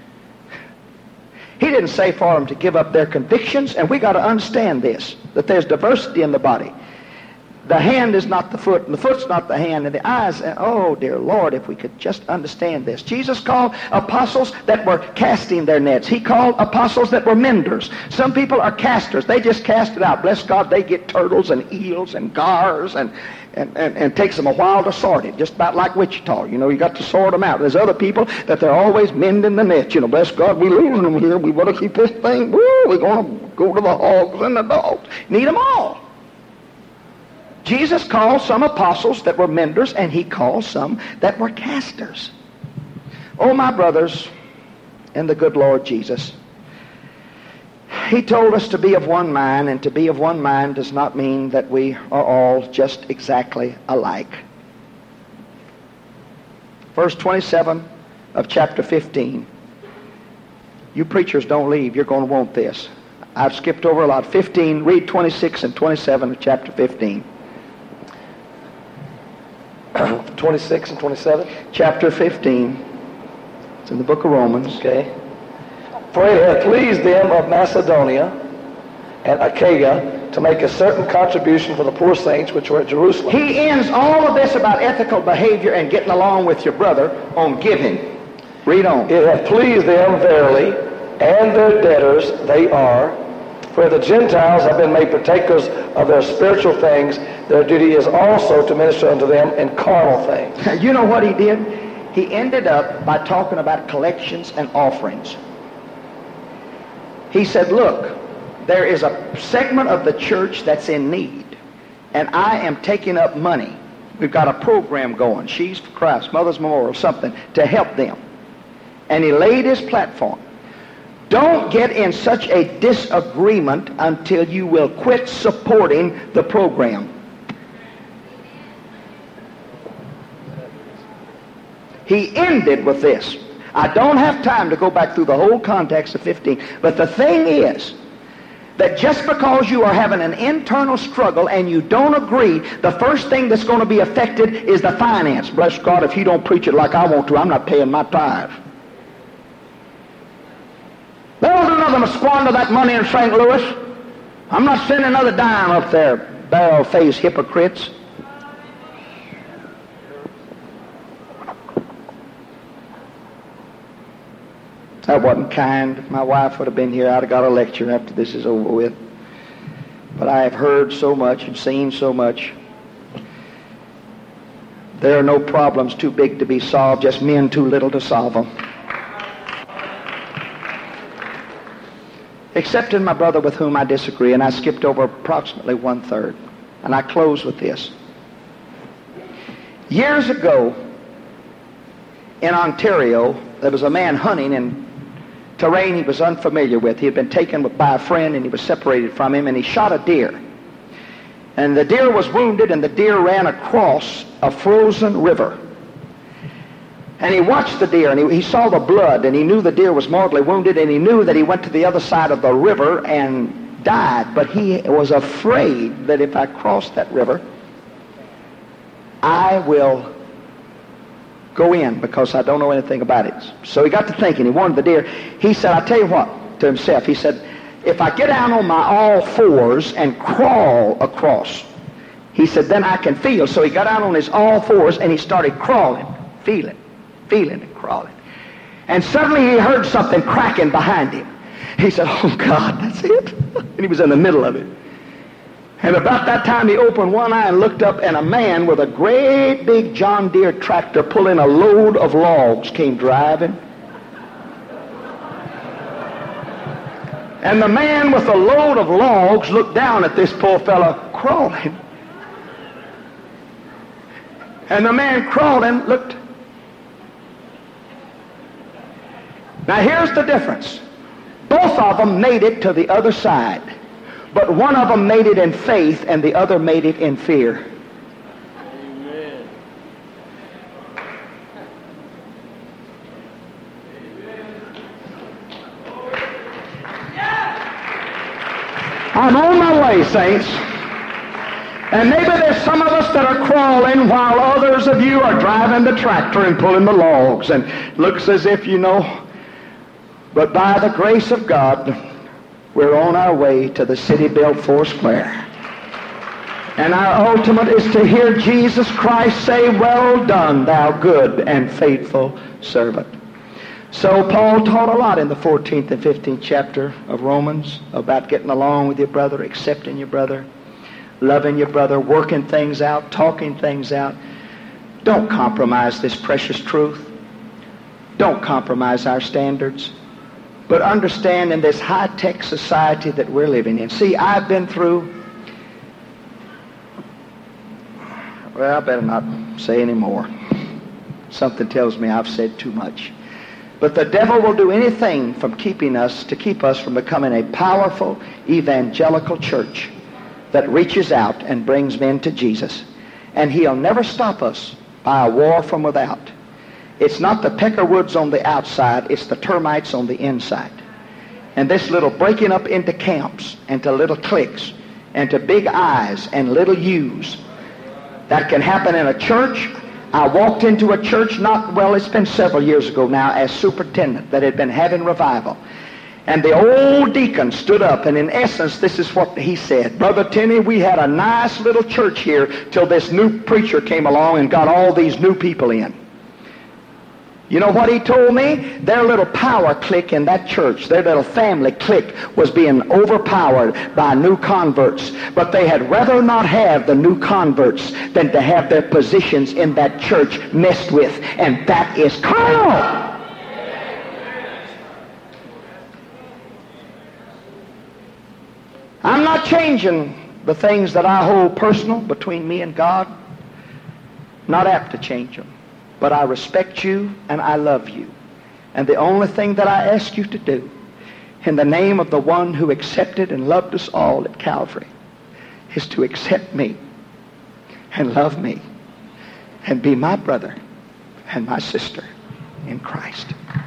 [SPEAKER 1] He didn't say for them to give up their convictions, and we got to understand this, that there's diversity in the body. The hand is not the foot, and the foot's not the hand, and the eyes. Oh, dear Lord, if we could just understand this. Jesus called apostles that were casting their nets. He called apostles that were menders. Some people are casters. They just cast it out. Bless God, they get turtles and eels and gars, and, and, and, and it takes them a while to sort it, just about like Wichita. You know, you got to sort them out. There's other people that they're always mending the nets. You know, bless God, we're losing them here. We want to keep this thing. Woo, we're going to go to the hogs and the dogs. Need them all. Jesus called some apostles that were menders, and he called some that were casters. Oh, my brothers in the good Lord Jesus, he told us to be of one mind, and to be of one mind does not mean that we are all just exactly alike. Verse twenty-seven of chapter fifteen. You preachers don't leave. You're going to want this. I've skipped over a lot. fifteen, read twenty-six and twenty-seven of chapter fifteen.
[SPEAKER 4] twenty-six and twenty-seven?
[SPEAKER 1] Chapter fifteen. It's in the book of Romans.
[SPEAKER 4] Okay. For it hath pleased them of Macedonia and Achaia to make a certain contribution for the poor saints which were at Jerusalem.
[SPEAKER 1] He ends all of this about ethical behavior and getting along with your brother on giving. Read on.
[SPEAKER 4] It hath pleased them verily, and their debtors they are, for the Gentiles have been made partakers of their spiritual things. Their duty is also to minister unto them in carnal things.
[SPEAKER 1] You know what he did? He ended up by talking about collections and offerings. He said, look, there is a segment of the church that's in need, and I am taking up money. We've got a program going, She's for Christ, Mother's Memorial, something, to help them. And he laid his platform. Don't get in such a disagreement until you will quit supporting the program. He ended with this. I don't have time to go back through the whole context of fifteen, but the thing is that just because you are having an internal struggle and you don't agree, the first thing that's going to be affected is the finance. Bless God, if you don't preach it like I want to, I'm not paying my tithe. They'll do nothing but squander that money in Saint Louis. I'm not sending another dime up there, barrel-faced hypocrites. That wasn't kind. If my wife would have been here, I'd have got a lecture after this is over with. But I have heard so much and seen so much. There are no problems too big to be solved, just men too little to solve them. Except in my brother with whom I disagree, and I skipped over approximately one-third. And I close with this. Years ago, in Ontario, there was a man hunting in terrain he was unfamiliar with. He had been taken by a friend, and he was separated from him, and he shot a deer. And the deer was wounded, and the deer ran across a frozen river. And he watched the deer, and he, he saw the blood, and he knew the deer was mortally wounded, and he knew that he went to the other side of the river and died. But he was afraid that if I crossed that river, I will go in because I don't know anything about it. So he got to thinking. He wanted the deer. He said, I'll tell you what, to himself. He said, if I get down on my all fours and crawl across, he said, then I can feel. So he got out on his all fours and he started crawling, feeling, feeling and crawling. And suddenly he heard something cracking behind him. He said, oh God, that's it. And he was in the middle of it. And about that time he opened one eye and looked up, and a man with a great big John Deere tractor pulling a load of logs came driving. And the man with the load of logs looked down at this poor fellow crawling. And the man crawling looked. Now here's the difference. Both of them made it to the other side. But one of them made it in faith and the other made it in fear. Amen. I'm on my way, saints. And maybe there's some of us that are crawling while others of you are driving the tractor and pulling the logs. And looks as if you know. But by the grace of God, we're on our way to the city built four square. And our ultimate is to hear Jesus Christ say, "Well done, thou good and faithful servant." So Paul taught a lot in the fourteenth and fifteenth chapter of Romans about getting along with your brother, accepting your brother, loving your brother, working things out, talking things out. Don't compromise this precious truth. Don't compromise our standards. But understand in this high-tech society that we're living in. See, I've been through, well, I better not say any more. Something tells me I've said too much. But the devil will do anything from keeping us to keep us from becoming a powerful evangelical church that reaches out and brings men to Jesus. And he'll never stop us by a war from without. It's not the peckerwoods on the outside, it's the termites on the inside. And this little breaking up into camps and to little cliques and to big I's and little U's, that can happen in a church. I walked into a church not, well, it's been several years ago now, as superintendent, that had been having revival. And the old deacon stood up, and in essence, this is what he said. "Brother Tenney, we had a nice little church here till this new preacher came along and got all these new people in." You know what he told me? Their little power clique in that church, their little family clique, was being overpowered by new converts. But they had rather not have the new converts than to have their positions in that church messed with. And that is carnal. I'm not changing the things that I hold personal between me and God. Not apt to change them. But I respect you and I love you. And the only thing that I ask you to do, in the name of the one who accepted and loved us all at Calvary, is to accept me and love me and be my brother and my sister in Christ.